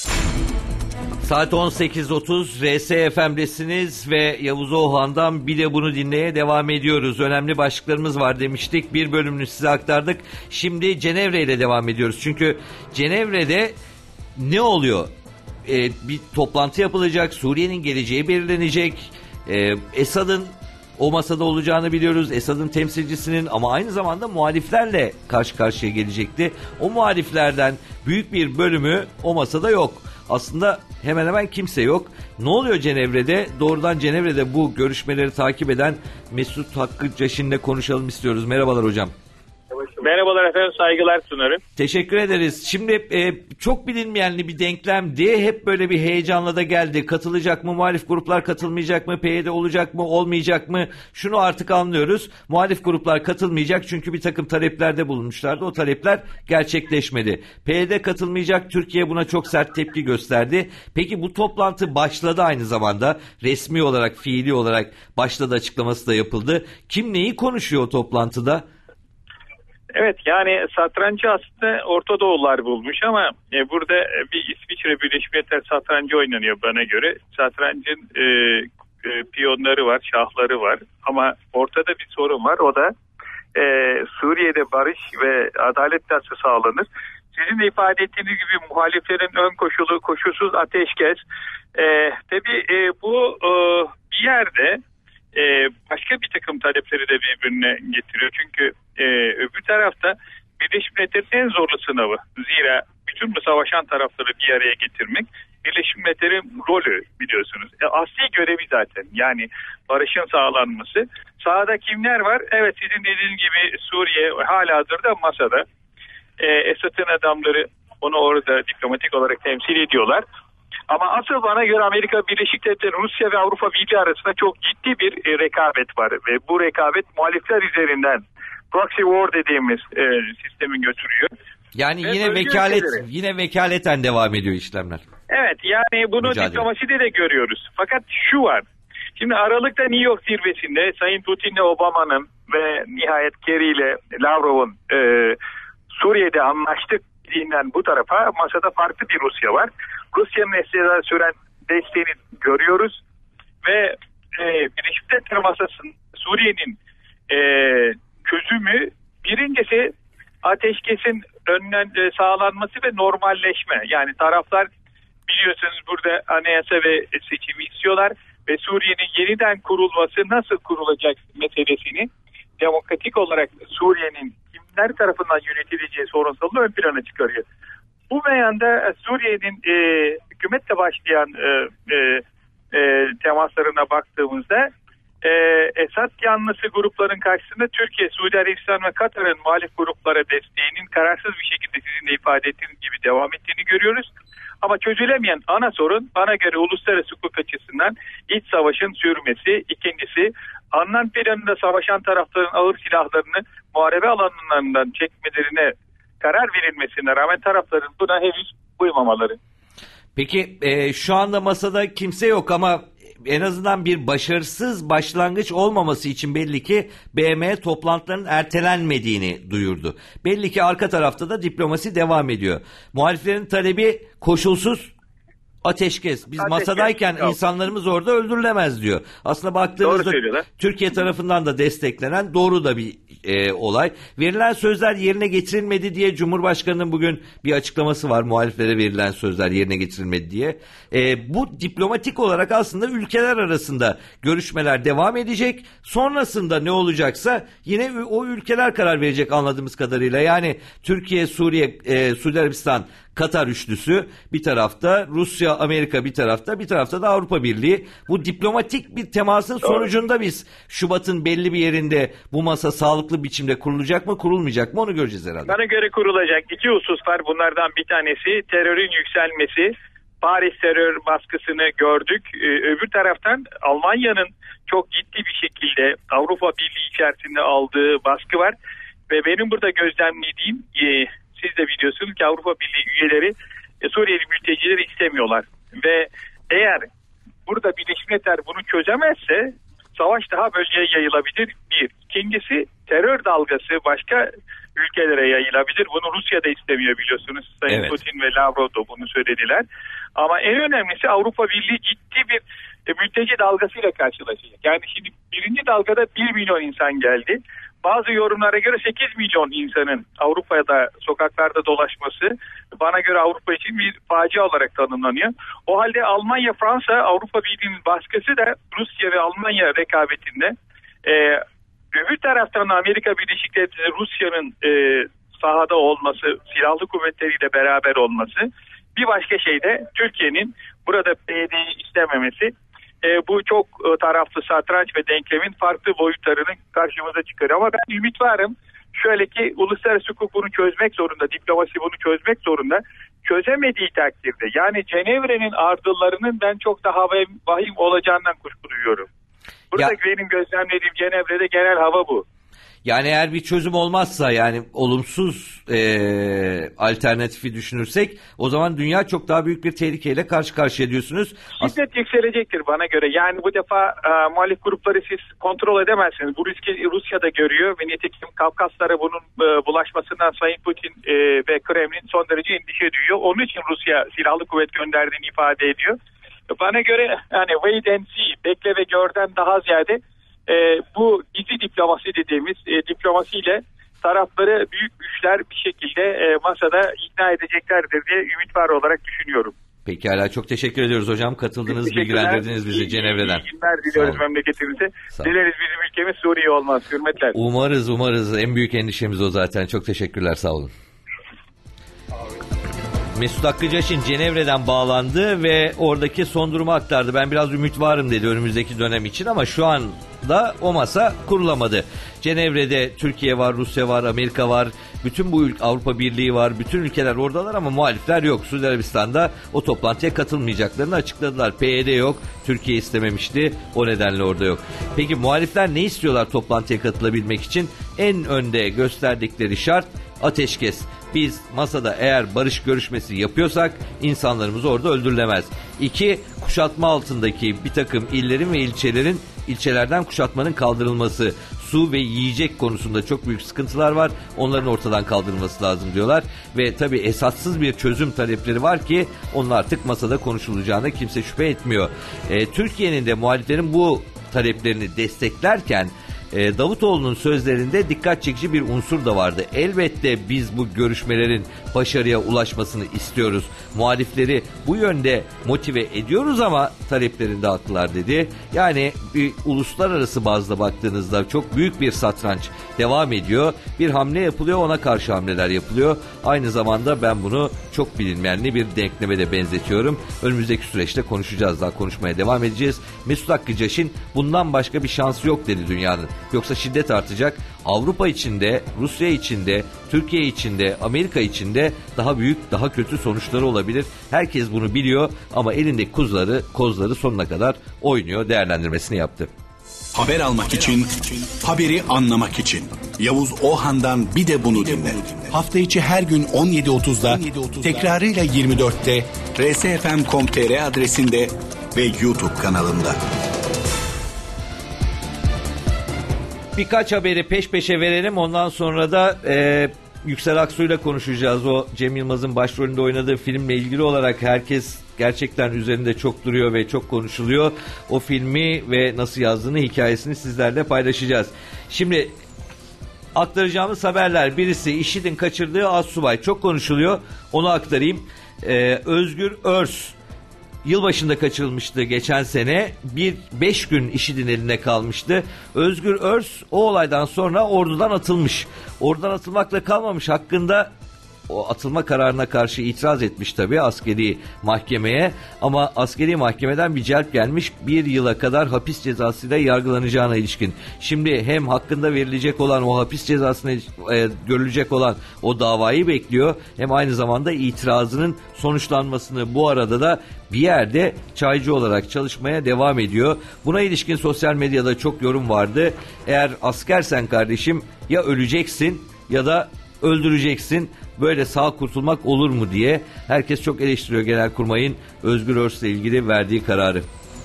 Saat on sekiz otuz R S F M'desiniz ve Yavuz Oğhan'dan bir de bunu dinleye devam ediyoruz. Önemli başlıklarımız var demiştik. Bir bölümünü size aktardık. Şimdi Cenevre ile devam ediyoruz. Çünkü Cenevre'de ne oluyor? Ee, bir toplantı yapılacak. Suriye'nin geleceği belirlenecek. Ee, Esad'ın o masada olacağını biliyoruz. Esad'ın temsilcisinin ama aynı zamanda muhaliflerle karşı karşıya gelecekti. O muhaliflerden büyük bir bölümü o masada yok. Aslında hemen hemen kimse yok. Ne oluyor Cenevre'de? Doğrudan Cenevre'de bu görüşmeleri takip eden Mesut Hakkı Caşin'le konuşalım istiyoruz. Merhabalar hocam. Merhabalar efendim, saygılar sunarım. Teşekkür ederiz. Şimdi e, çok bilinmeyenli bir denklemdi. Hep böyle bir heyecanla da geldi. Katılacak mı? Muhalif gruplar katılmayacak mı? P Y D olacak mı? Olmayacak mı? Şunu artık anlıyoruz. Muhalif gruplar katılmayacak çünkü bir takım taleplerde bulunmuşlardı. O talepler gerçekleşmedi. P Y D katılmayacak. Türkiye buna çok sert tepki gösterdi. Peki bu toplantı başladı aynı zamanda. Resmi olarak, fiili olarak başladı, açıklaması da yapıldı. Kim neyi konuşuyor o toplantıda? Evet, yani satrancı aslında Orta Doğular bulmuş ama e, burada bir İsviçre Birleşik Milletler satrancı oynanıyor bana göre. Satrancın e, e, piyonları var, şahları var ama ortada bir sorun var. O da e, Suriye'de barış ve adalet nasıl sağlanır? Sizin de ifade ettiğiniz gibi muhaliflerin ön koşulu, koşulsuz ateşkes. E, tabii e, bu e, bir yerde Ee, başka bir takım talepleri de birbirine getiriyor. Çünkü e, öbür tarafta Birleşmiş Milletler'in en zorlu sınavı. Zira bütün bu savaşan tarafları bir araya getirmek Birleşmiş Milletler'in rolü, biliyorsunuz. E, asli görevi zaten. Yani barışın sağlanması. Sahada kimler var? Evet, sizin dediğiniz gibi Suriye halihazırda masada. E, Esad'ın adamları onu orada diplomatik olarak temsil ediyorlar. Ama asıl bana göre Amerika Birleşik Devletleri, Rusya ve Avrupa Birliği arasında çok ciddi bir e, rekabet var. Ve bu rekabet muhalifler üzerinden proxy war dediğimiz e, sistemi götürüyor. Yani ve yine vekalet ülkeleri. yine vekaleten devam ediyor işlemler. Evet, yani bunu Mücadele. diplomaside de görüyoruz. Fakat şu var. Şimdi Aralık'ta New York zirvesinde Sayın Putin'le Obama'nın ve nihayet Kerry ile Lavrov'un e, Suriye'de anlaştık dediğinden bu tarafa masada farklı bir Rusya var. Rusya'nın Esad'a süren desteğini görüyoruz ve e, Birleşik Milletler masasının Suriye'nin e, çözümü, birincisi ateşkesin önlen e, sağlanması ve normalleşme. Yani taraflar biliyorsunuz burada anayasa ve seçimi istiyorlar ve Suriye'nin yeniden kurulması nasıl kurulacak meselesini demokratik olarak Suriye'nin kimler tarafından yönetileceği sorunsalını ön plana çıkarıyor. Bu meyanda Suriye'nin e, hükümetle başlayan e, e, e, temaslarına baktığımızda e, Esad yanlısı grupların karşısında Türkiye, Suudi Arabistan ve Katar'ın muhalif gruplara desteğinin kararsız bir şekilde sizin de ifade ettiğiniz gibi devam ettiğini görüyoruz. Ama çözülemeyen ana sorun bana göre uluslararası hukuk açısından iç savaşın sürmesi. İkincisi, alınan planında savaşan tarafların ağır silahlarını muharebe alanlarından çekmelerine karar verilmesine rağmen tarafların buna henüz uymamaları. Peki e, şu anda masada kimse yok ama en azından bir başarısız başlangıç olmaması için belli ki B M toplantılarının ertelenmediğini duyurdu. Belli ki arka tarafta da diplomasi devam ediyor. Muhaliflerin talebi koşulsuz ateşkes. Biz ateşkes, masadayken yok. insanlarımız orada öldürülemez diyor. Aslında baktığımızda Türkiye tarafından da desteklenen doğru da bir e, olay. Verilen sözler yerine getirilmedi diye Cumhurbaşkanı'nın bugün bir açıklaması var. Muhaliflere verilen sözler yerine getirilmedi diye. E, bu diplomatik olarak aslında ülkeler arasında görüşmeler devam edecek. Sonrasında ne olacaksa yine o ülkeler karar verecek anladığımız kadarıyla. Yani Türkiye, Suriye, e, Suudi Arabistan, Katar üçlüsü bir tarafta, Rusya, Amerika bir tarafta, bir tarafta da Avrupa Birliği. Bu diplomatik bir temasın sonucunda biz Şubat'ın belli bir yerinde bu masa sağlıklı biçimde kurulacak mı, kurulmayacak mı onu göreceğiz herhalde. Bana göre kurulacak. İki husus var. Bunlardan bir tanesi terörün yükselmesi. Paris terör baskısını gördük. Ee, öbür taraftan Almanya'nın çok ciddi bir şekilde Avrupa Birliği içerisinde aldığı baskı var. Ve benim burada gözlemlediğim... E, siz de biliyorsunuz ki Avrupa Birliği üyeleri e, Suriyeli mültecileri istemiyorlar. Ve eğer burada Birleşmiş Milletler bunu çözemezse savaş daha bölgeye yayılabilir. Bir. İkincisi terör dalgası başka ülkelere yayılabilir. Bunu Rusya da istemiyor biliyorsunuz. Sayın evet. Putin ve Lavrov da bunu söylediler. Ama en önemlisi Avrupa Birliği ciddi bir e, mülteci dalgasıyla karşılaşacak. Yani şimdi birinci dalgada bir milyon insan geldi. Bazı yorumlara göre sekiz milyon insanın Avrupa'da sokaklarda dolaşması bana göre Avrupa için bir facia olarak tanımlanıyor. O halde Almanya, Fransa, Avrupa Birliği'nin baskısı da Rusya ve Almanya rekabetinde. Ee, öbür taraftan Amerika Birleşik Devletleri Rusya'nın e, sahada olması, silahlı kuvvetleriyle beraber olması. Bir başka şey de Türkiye'nin burada P Y D'yi istememesi. E, bu çok e, taraflı satranç ve denklemin farklı boyutlarını karşımıza çıkarıyor. Ama ben ümit varım. Şöyle ki uluslararası hukuk bunu çözmek zorunda, diplomasi bunu çözmek zorunda. Çözemediği takdirde yani Cenevre'nin ardıllarının ben çok daha vahim olacağından kuşku duyuyorum. Burada ya, benim gözlemlediğim Cenevre'de genel hava bu. Yani eğer bir çözüm olmazsa yani olumsuz e, alternatifi düşünürsek o zaman dünya çok daha büyük bir tehlikeyle karşı karşıya diyorsunuz. Şiddet yükselecektir bana göre. Yani bu defa e, muhalif grupları siz kontrol edemezsiniz. Bu riski Rusya da görüyor ve nitekim Kafkaslara bunun e, bulaşmasından Sayın Putin e, ve Kremlin son derece endişe duyuyor. Onun için Rusya silahlı kuvvet gönderdiğini ifade ediyor. Bana göre yani wait and see, bekle ve görden daha ziyade E, bu gizli diplomasi dediğimiz e, diplomasiyle tarafları büyük güçler bir şekilde e, masada ikna edeceklerdir diye ümit var olarak düşünüyorum. Pekala, çok teşekkür ediyoruz hocam. Katıldınız, bilgilendirdiniz bizi Cenevre'den. İyi günler diliyoruz memleketimize. Dileriz bizim ülkemiz Suriye olmaz. Hürmetler. Umarız umarız. En büyük endişemiz o zaten. Çok teşekkürler, sağ olun. Mesut Hakkıcaş'ın Cenevre'den bağlandı ve oradaki son durumu aktardı. Ben biraz ümit varım dedi önümüzdeki dönem için ama şu anda o masa kurulamadı. Cenevre'de Türkiye var, Rusya var, Amerika var, bütün bu ülke, Avrupa Birliği var, bütün ülkeler oradalar ama muhalifler yok. Suudi Arabistan'da o toplantıya katılmayacaklarını açıkladılar. P Y D yok, Türkiye istememişti, o nedenle orada yok. Peki muhalifler ne istiyorlar toplantıya katılabilmek için? En önde gösterdikleri şart ateşkes. Biz masada eğer barış görüşmesi yapıyorsak insanlarımız orada öldürülemez. İki, kuşatma altındaki bir takım illerin ve ilçelerin ilçelerden kuşatmanın kaldırılması. Su ve yiyecek konusunda çok büyük sıkıntılar var. Onların ortadan kaldırılması lazım diyorlar. Ve tabii esassız bir çözüm talepleri var ki onun artık masada konuşulacağına kimse şüphe etmiyor. E, Türkiye'nin de muhaliflerin bu taleplerini desteklerken e, Davutoğlu'nun sözlerinde dikkat çekici bir unsur da vardı. Elbette biz bu görüşmelerin başarıya ulaşmasını istiyoruz. Muhalifleri bu yönde motive ediyoruz ama taleplerinde haklılar dedi. Yani bir uluslararası bazda baktığınızda çok büyük bir satranç devam ediyor. Bir hamle yapılıyor, ona karşı hamleler yapılıyor. Aynı zamanda ben bunu çok bilinmeyenli bir denkleme de benzetiyorum. Önümüzdeki süreçte konuşacağız, daha konuşmaya devam edeceğiz. Mesut Hakkı Caşin bundan başka bir şansı yok dedi dünyanın. Yoksa şiddet artacak. Avrupa içinde, Rusya içinde, Türkiye içinde, Amerika içinde daha büyük, daha kötü sonuçları olabilir. Herkes bunu biliyor ama elindeki kuzları, kozları sonuna kadar oynuyor, değerlendirmesini yaptı. Haber almak için, haberi anlamak için. Yavuz Ohan'dan bir de bunu dinle. Hafta içi her gün on yedi otuzda, tekrarıyla yirmi dörtte R S F M nokta com nokta t r adresinde ve YouTube kanalında. Birkaç haberi peş peşe verelim. Ondan sonra da e, Yüksel Aksu'yla konuşacağız. O Cem Yılmaz'ın başrolünde oynadığı filmle ilgili olarak herkes gerçekten üzerinde çok duruyor ve çok konuşuluyor. O filmi ve nasıl yazdığını, hikayesini sizlerle paylaşacağız. Şimdi aktaracağımız haberler. Birisi IŞİD'in kaçırdığı astsubay. Çok konuşuluyor. Onu aktarayım. Ee, Özgür Örs yılbaşında kaçırılmıştı geçen sene. Bir beş gün IŞİD'in eline kalmıştı. Özgür Örs o olaydan sonra ordudan atılmış. Ordudan atılmakla kalmamış. Hakkında o atılma kararına karşı itiraz etmiş tabii askeri mahkemeye, ama askeri mahkemeden bir celp gelmiş, bir yıla kadar hapis cezasıyla yargılanacağına ilişkin. Şimdi hem hakkında verilecek olan o hapis cezasına e, görülecek olan o davayı bekliyor, hem aynı zamanda itirazının sonuçlanmasını. Bu arada da bir yerde çaycı olarak çalışmaya devam ediyor. Buna ilişkin sosyal medyada çok yorum vardı. Eğer askersen kardeşim ya öleceksin ya da öldüreceksin. Böyle sağ kurtulmak olur mu diye herkes çok eleştiriyor Genelkurmay'ın Özgür Örs'le ilgili verdiği kararı.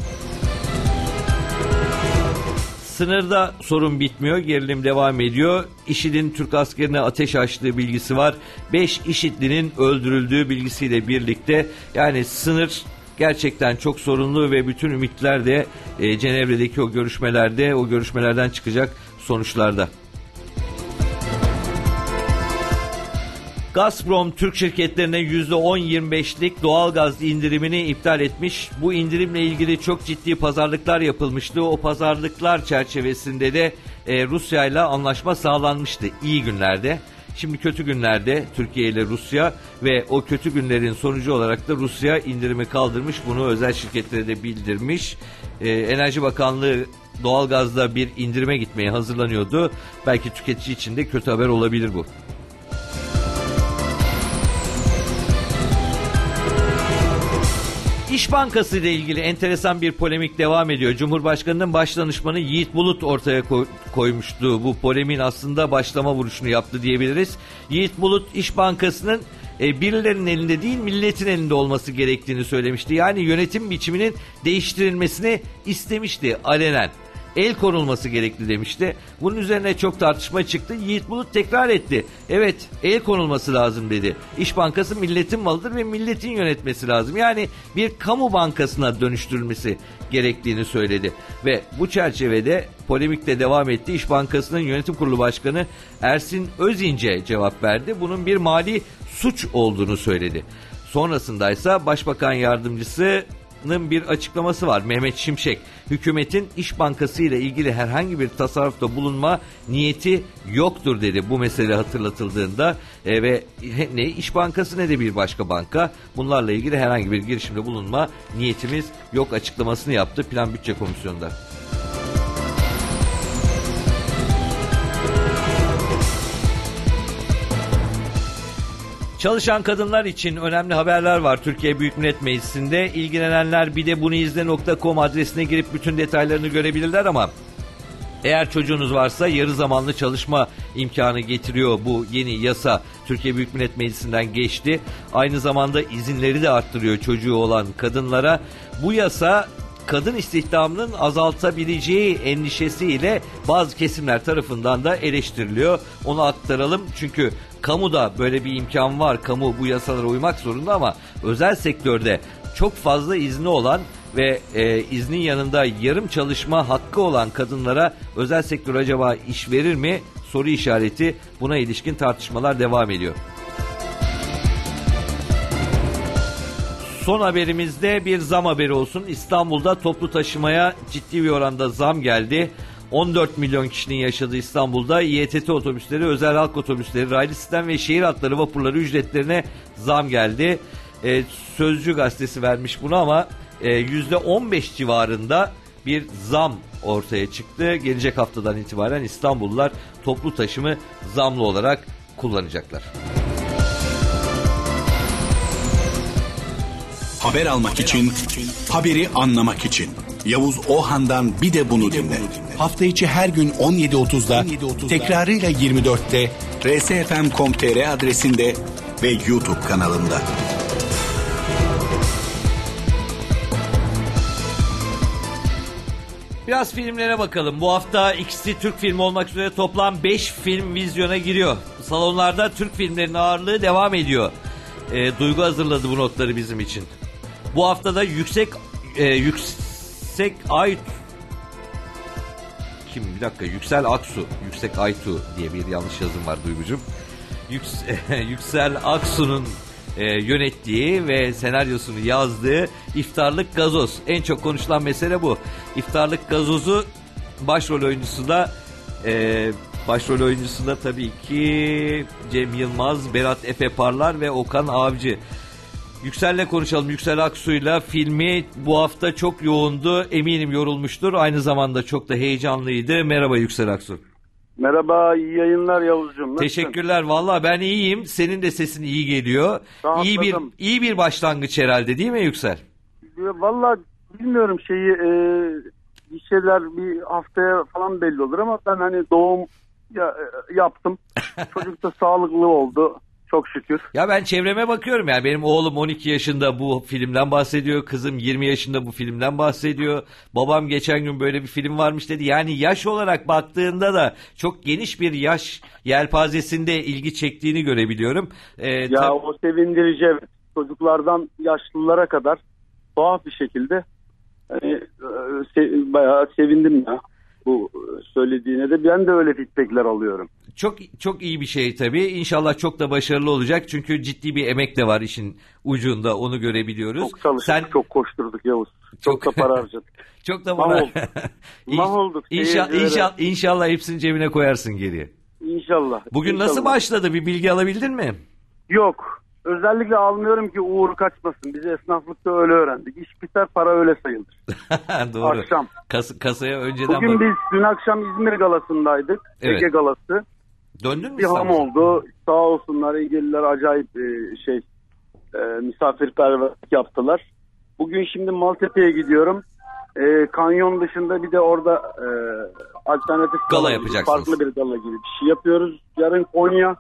Sınırda sorun bitmiyor, gerilim devam ediyor. IŞİD'in Türk askerine ateş açtığı bilgisi var. beş IŞİD'linin öldürüldüğü bilgisiyle birlikte, yani sınır gerçekten çok sorunlu ve bütün ümitler de e, Cenevre'deki o görüşmelerde, o görüşmelerden çıkacak sonuçlarda. Gazprom Türk şirketlerine yüzde on yirmi beşlik doğalgaz indirimini iptal etmiş. Bu indirimle ilgili çok ciddi pazarlıklar yapılmıştı. O pazarlıklar çerçevesinde de e, Rusya ile anlaşma sağlanmıştı iyi günlerde. Şimdi kötü günlerde Türkiye ile Rusya, ve o kötü günlerin sonucu olarak da Rusya indirimi kaldırmış. Bunu özel şirketlere de bildirmiş. E, Enerji Bakanlığı doğalgazda bir indirime gitmeye hazırlanıyordu. Belki tüketici için de kötü haber olabilir bu. İş Bankası ile ilgili enteresan bir polemik devam ediyor. Cumhurbaşkanı'nın başdanışmanı Yiğit Bulut ortaya koy- koymuştu. Bu polemiğin aslında başlama vuruşunu yaptı diyebiliriz. Yiğit Bulut İş Bankası'nın e, birilerinin elinde değil, milletin elinde olması gerektiğini söylemişti. Yani yönetim biçiminin değiştirilmesini istemişti alenen. El konulması gerekli demişti. Bunun üzerine çok tartışma çıktı. Yiğit Bulut tekrar etti. Evet, el konulması lazım dedi. İş Bankası milletin malıdır ve milletin yönetmesi lazım. Yani bir kamu bankasına dönüştürülmesi gerektiğini söyledi. Ve bu çerçevede polemik de devam etti. İş Bankası'nın yönetim kurulu başkanı Ersin Özince cevap verdi. Bunun bir mali suç olduğunu söyledi. Sonrasındaysa Başbakan Yardımcısı bir açıklaması var. Mehmet Şimşek, hükümetin İş Bankası ile ilgili herhangi bir tasarrufta bulunma niyeti yoktur dedi bu mesele hatırlatıldığında. E, ve ne İş Bankası ne de bir başka banka, bunlarla ilgili herhangi bir girişimde bulunma niyetimiz yok açıklamasını yaptı Plan Bütçe Komisyonu'nda. Çalışan kadınlar için önemli haberler var Türkiye Büyük Millet Meclisi'nde. İlgilenenler bir de bunu izle nokta com adresine girip bütün detaylarını görebilirler, ama eğer çocuğunuz varsa yarı zamanlı çalışma imkanı getiriyor bu yeni yasa. Türkiye Büyük Millet Meclisi'nden geçti. Aynı zamanda izinleri de arttırıyor çocuğu olan kadınlara. Bu yasa kadın istihdamının azaltabileceği endişesiyle bazı kesimler tarafından da eleştiriliyor. Onu aktaralım çünkü kamuda böyle bir imkan var. Kamu bu yasalara uymak zorunda, ama özel sektörde çok fazla izni olan ve e, iznin yanında yarım çalışma hakkı olan kadınlara özel sektör acaba iş verir mi? Soru işareti. Buna ilişkin tartışmalar devam ediyor. Son haberimizde bir zam haberi olsun. İstanbul'da toplu taşımaya ciddi bir oranda zam geldi. on dört milyon kişinin yaşadığı İstanbul'da İ E T T otobüsleri, özel halk otobüsleri, raylı sistem ve şehir hatları vapurları ücretlerine zam geldi. Ee, Sözcü gazetesi vermiş bunu ama e, yüzde on beş civarında bir zam ortaya çıktı. Gelecek haftadan itibaren İstanbullular toplu taşımı zamlı olarak kullanacaklar. Haber almak için, haberi anlamak için. Yavuz Ohan'dan bir de bunu dinle. Hafta içi her gün on yedi otuzda, tekrarıyla yirmi dörtte R S F M nokta com nokta t r adresinde ve YouTube kanalında. Biraz filmlere bakalım. Bu hafta ikisi Türk filmi olmak üzere toplam beş film vizyona giriyor. Salonlarda Türk filmlerinin ağırlığı devam ediyor. E, Duygu hazırladı bu notları bizim için. Bu haftada yüksek e, yüksek ay kim bir dakika Yüksel Aksu, Yüksek Aytu diye bir yanlış yazım var Duygucuğum. Yüks, Yüksel Aksu'nun e, yönettiği ve senaryosunu yazdığı İftarlık Gazoz. En çok konuşulan mesele bu. İftarlık Gazoz'u başrol oyuncusu da e, başrol oyuncusu da tabii ki Cem Yılmaz, Berat Efe Parlar ve Okan Avcı. Yüksel'le konuşalım. Yüksel Aksu'yla filmi bu hafta çok yoğundu. Eminim yorulmuştur. Aynı zamanda çok da heyecanlıydı. Merhaba Yüksel Aksu. Merhaba, iyi yayınlar Yavuzcuğum. Teşekkürler. Vallahi ben iyiyim. Senin de sesin iyi geliyor. Rahatladım. İyi bir iyi bir başlangıç herhalde değil mi Yüksel? Vallahi bilmiyorum şeyi e, bir şeyler bir haftaya falan belli olur ama ben hani doğum ya, yaptım. Çocuk da sağlıklı oldu. Çok şükür. Ya ben çevreme bakıyorum yani benim oğlum on iki yaşında bu filmden bahsediyor. Kızım yirmi yaşında bu filmden bahsediyor. Babam geçen gün böyle bir film varmış dedi. Yani yaş olarak baktığında da çok geniş bir yaş yelpazesinde ilgi çektiğini görebiliyorum. Ee, ya tab- o sevindirici, evet. Çocuklardan yaşlılara kadar tuhaf bir şekilde hani, se- bayağı sevindim ya. Bu söylediğine de ben de öyle feedbackler alıyorum. Çok çok iyi bir şey tabii. İnşallah çok da başarılı olacak. Çünkü ciddi bir emek de var işin ucunda. Onu görebiliyoruz. Çok çalıştık, Sen... çok koşturduk Yavuz. Çok, çok da para harcadık. Çok da para. Mahvolduk. İnşallah, inşallah, inşallah hepsini cebine koyarsın geriye. İnşallah. Bugün inşallah. Nasıl başladı? Bir bilgi alabildin mi? Yok. Özellikle almıyorum ki uğur kaçmasın. Biz esnaflıkta öyle öğrendik. İş biter, para öyle sayılır. Doğru. Akşam. Kas- kasaya önceden Bugün bak- biz dün akşam İzmir galasındaydık. Evet. Ege galası. Döndün mü? Bir ham oldu. Sağ olsunlar Egeliler acayip e, şey e, misafirperverlik yaptılar. Bugün şimdi Maltepe'ye gidiyorum. E, kanyon dışında bir de orada e, alternatif gala gibi, yapacaksınız. farklı bir gala gibi bir şey yapıyoruz. Yarın Konya,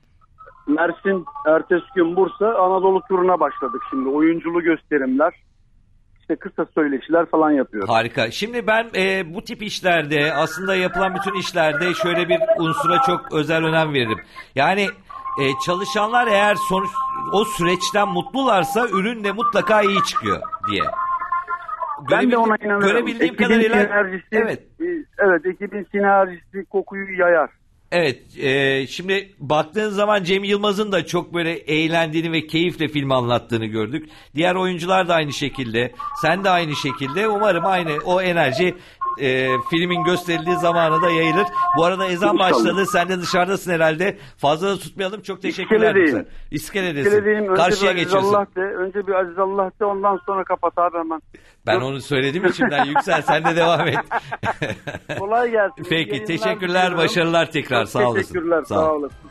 Mersin, ertesi gün Bursa, Anadolu turuna başladık şimdi. Oyunculu gösterimler, işte kısa söyleşiler falan yapıyoruz. Harika. Şimdi ben e, bu tip işlerde aslında yapılan bütün işlerde şöyle bir unsura çok özel önem veririm. Yani e, çalışanlar eğer sonuç o süreçten mutlularsa ürün de mutlaka iyi çıkıyor diye. Ben de ona inanıyorum. Görebildiğim ekibin kadarıyla sinerjisi, evet. Evet, ekibin sinerjisi kokuyu yayar. Evet, e, şimdi baktığın zaman Cem Yılmaz'ın da çok böyle eğlendiğini ve keyifle filmi anlattığını gördük. Diğer oyuncular da aynı şekilde, sen de aynı şekilde. Umarım aynı o enerji e, filmin gösterildiği zamana da yayılır. Bu arada ezan İnşallah. başladı, sen de dışarıdasın herhalde. Fazla da tutmayalım, çok teşekkürler. İskele'deyim. İskele'desin. İskele'deyim. Önce Karşıya bir Aziz geçiyorsun. Allah de, önce bir Aziz Allah de, ondan sonra kapat abi hemen. Ben onu söyledim içimden. Yüksel, sen de devam et. Kolay gelsin. Peki, teşekkürler, başarılar tekrar. Çok sağ olasın. Teşekkürler, sağ, sağ olasın.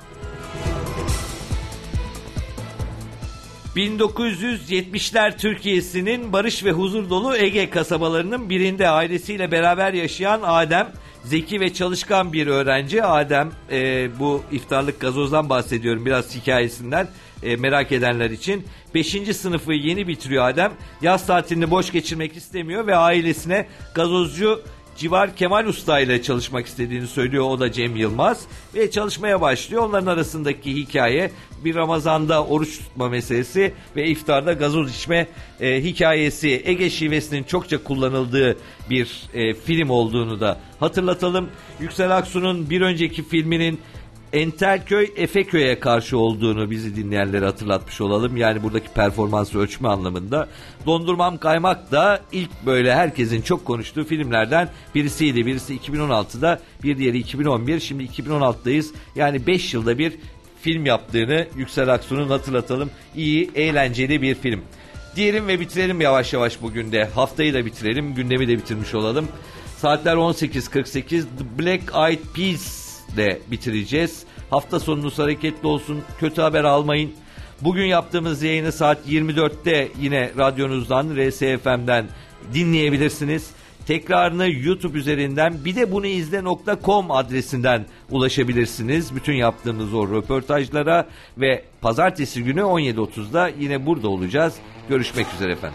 bin dokuz yüz yetmişler Türkiye'sinin barış ve huzur dolu Ege kasabalarının birinde ailesiyle beraber yaşayan Adem, zeki ve çalışkan bir öğrenci. Adem, e, bu iftarlık gazozdan bahsediyorum, biraz hikayesinden e, merak edenler için. beşinci sınıfı yeni bitiriyor Adem. Yaz tatilini boş geçirmek istemiyor ve ailesine gazozcu Civar Kemal Usta ile çalışmak istediğini söylüyor, o da Cem Yılmaz. Ve çalışmaya başlıyor. Onların arasındaki hikaye bir Ramazan'da oruç tutma meselesi ve iftarda gazoz içme e, hikayesi. Ege şivesinin çokça kullanıldığı bir e, film olduğunu da hatırlatalım. Yüksel Aksu'nun bir önceki filminin Entelköy Efeköy'e karşı olduğunu bizi dinleyenlere hatırlatmış olalım. Yani buradaki performansı ölçme anlamında. Dondurmam Kaymak da ilk böyle herkesin çok konuştuğu filmlerden birisiydi. Birisi iki bin on altıda, bir diğeri iki bin on bir. Şimdi iki bin on altıdayız. Yani beş yılda bir film yaptığını Yüksel Aksu'nun hatırlatalım. İyi, eğlenceli bir film. Diyelim ve bitirelim yavaş yavaş bugün de. Haftayı da bitirelim, gündemi de bitirmiş olalım. Saatler on sekiz kırk sekiz. The Black Eyed Peas de bitireceğiz. Hafta sonunuz hareketli olsun. Kötü haber almayın. Bugün yaptığımız yayını saat yirmi dörtte yine radyonuzdan, R S F M'den dinleyebilirsiniz. Tekrarını YouTube üzerinden, bir de bunu izle nokta com adresinden ulaşabilirsiniz. Bütün yaptığımız o röportajlara ve pazartesi günü on yedi otuzda yine burada olacağız. Görüşmek üzere efendim.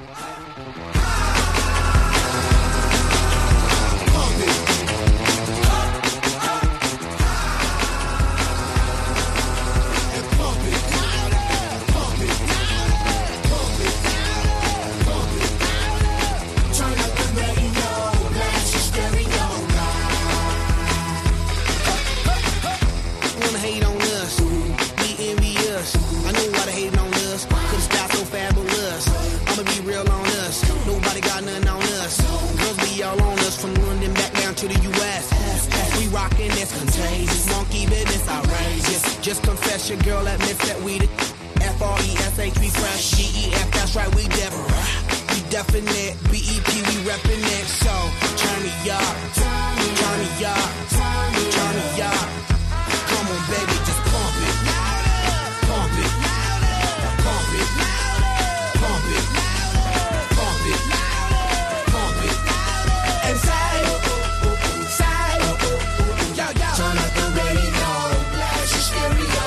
Just confess your girl admits that we the F R E S H, we fresh, G E F, that's right, we definite, we definite, B E P, we reppin' it, so turn me up, turn me up, turn me up, come on baby, just pump it, pump it, pump it, pump it, pump it, pump it, and say, say, yo, yo, turn up the radio, blast your stereo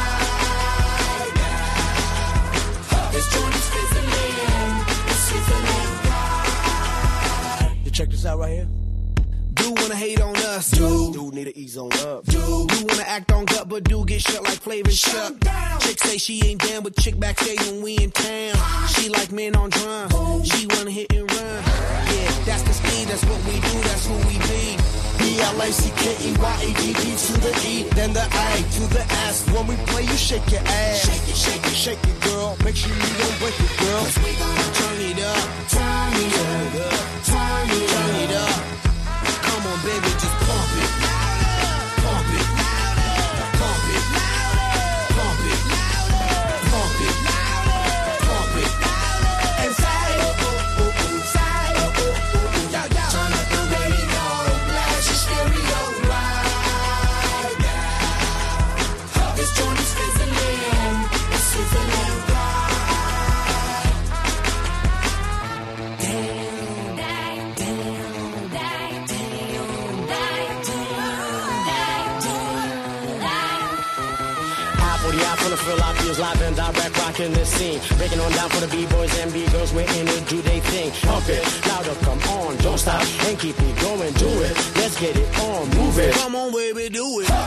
right now. This joint is fizzling, it's fizzling right. You check this out right here. Do wanna hate on us, do. Do need to ease on up, do. Do wanna act on gut, but do get shut like Flavor Shut. Chick say she ain't down, but chick backstage when we in town. She like men on drum, she wanna hit and run. Yeah, that's the speed, that's what we do, that's who we be. B L A C K E Y A D D to the E, then the A to the S. When we play, you shake your ass. Shake it, shake it, shake it, girl. Make sure you don't break it, girl. Cause we gon' turn it up, turn it up, turn it, turn it up. Come on, baby, just pump it, pump it, pump it, pump it, pump it, pump it, and say, say, yo, yo. Turn up the radio, blast your stereo right now. This joint is fizzling, it's fizzling right. Damn, damn, damn, damn, I'm finna feel I feels live and direct, rocking this scene. Breaking on down for the B-boys and B-girls, we're in it, do they thing. Pump it, louder, come on, don't stop, and keep it going, do it. Let's get it on, move it. Come on, baby, do it.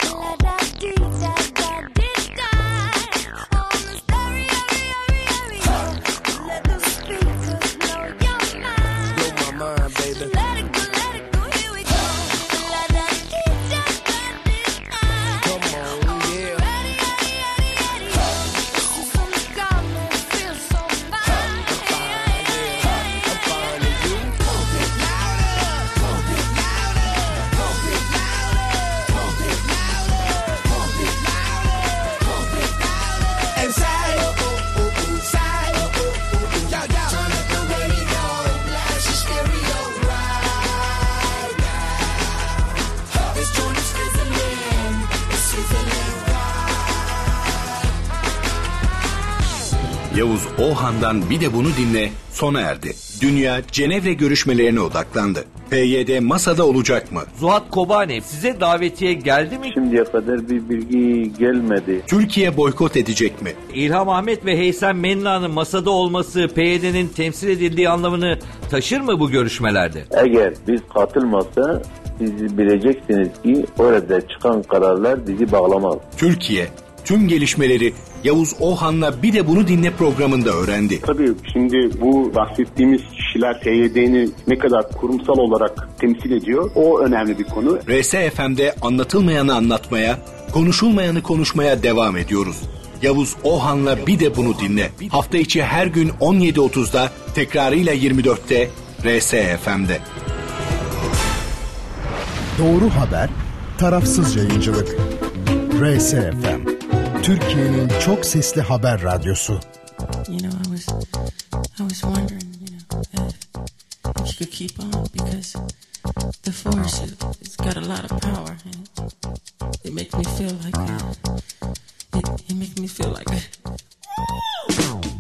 Yavuz Ohan'dan bir de bunu dinle sona erdi. Dünya Cenevre görüşmelerine odaklandı. P Y D masada olacak mı? Zuhat Kobane, size davetiye geldi mi? Şimdiye kadar bir bilgi gelmedi. Türkiye boykot edecek mi? İlham Ahmet ve Heysem Menna'nın masada olması P Y D'nin temsil edildiği anlamını taşır mı bu görüşmelerde? Eğer biz katılmazsa siz bileceksiniz ki orada çıkan kararlar bizi bağlamaz. Türkiye tüm gelişmeleri Yavuz Ohan'la Bir de Bunu Dinle programında öğrendi. Tabii şimdi bu bahsettiğimiz kişiler P Y D'ni ne kadar kurumsal olarak temsil ediyor, o önemli bir konu. R S F M'de anlatılmayanı anlatmaya, konuşulmayanı konuşmaya devam ediyoruz. Yavuz Ohan'la Bir de Bunu Dinle. Hafta içi her gün on yedi otuzda, tekrarıyla yirmi dörtte R S F M'de. Doğru haber, tarafsız yayıncılık. R S F M, Türkiye'nin çok sesli haber radyosu. You know, I was, I was wondering, you know, if, if you could keep on, because the force, it, it's got a lot of power, and it makes me feel like, it, it makes me feel like.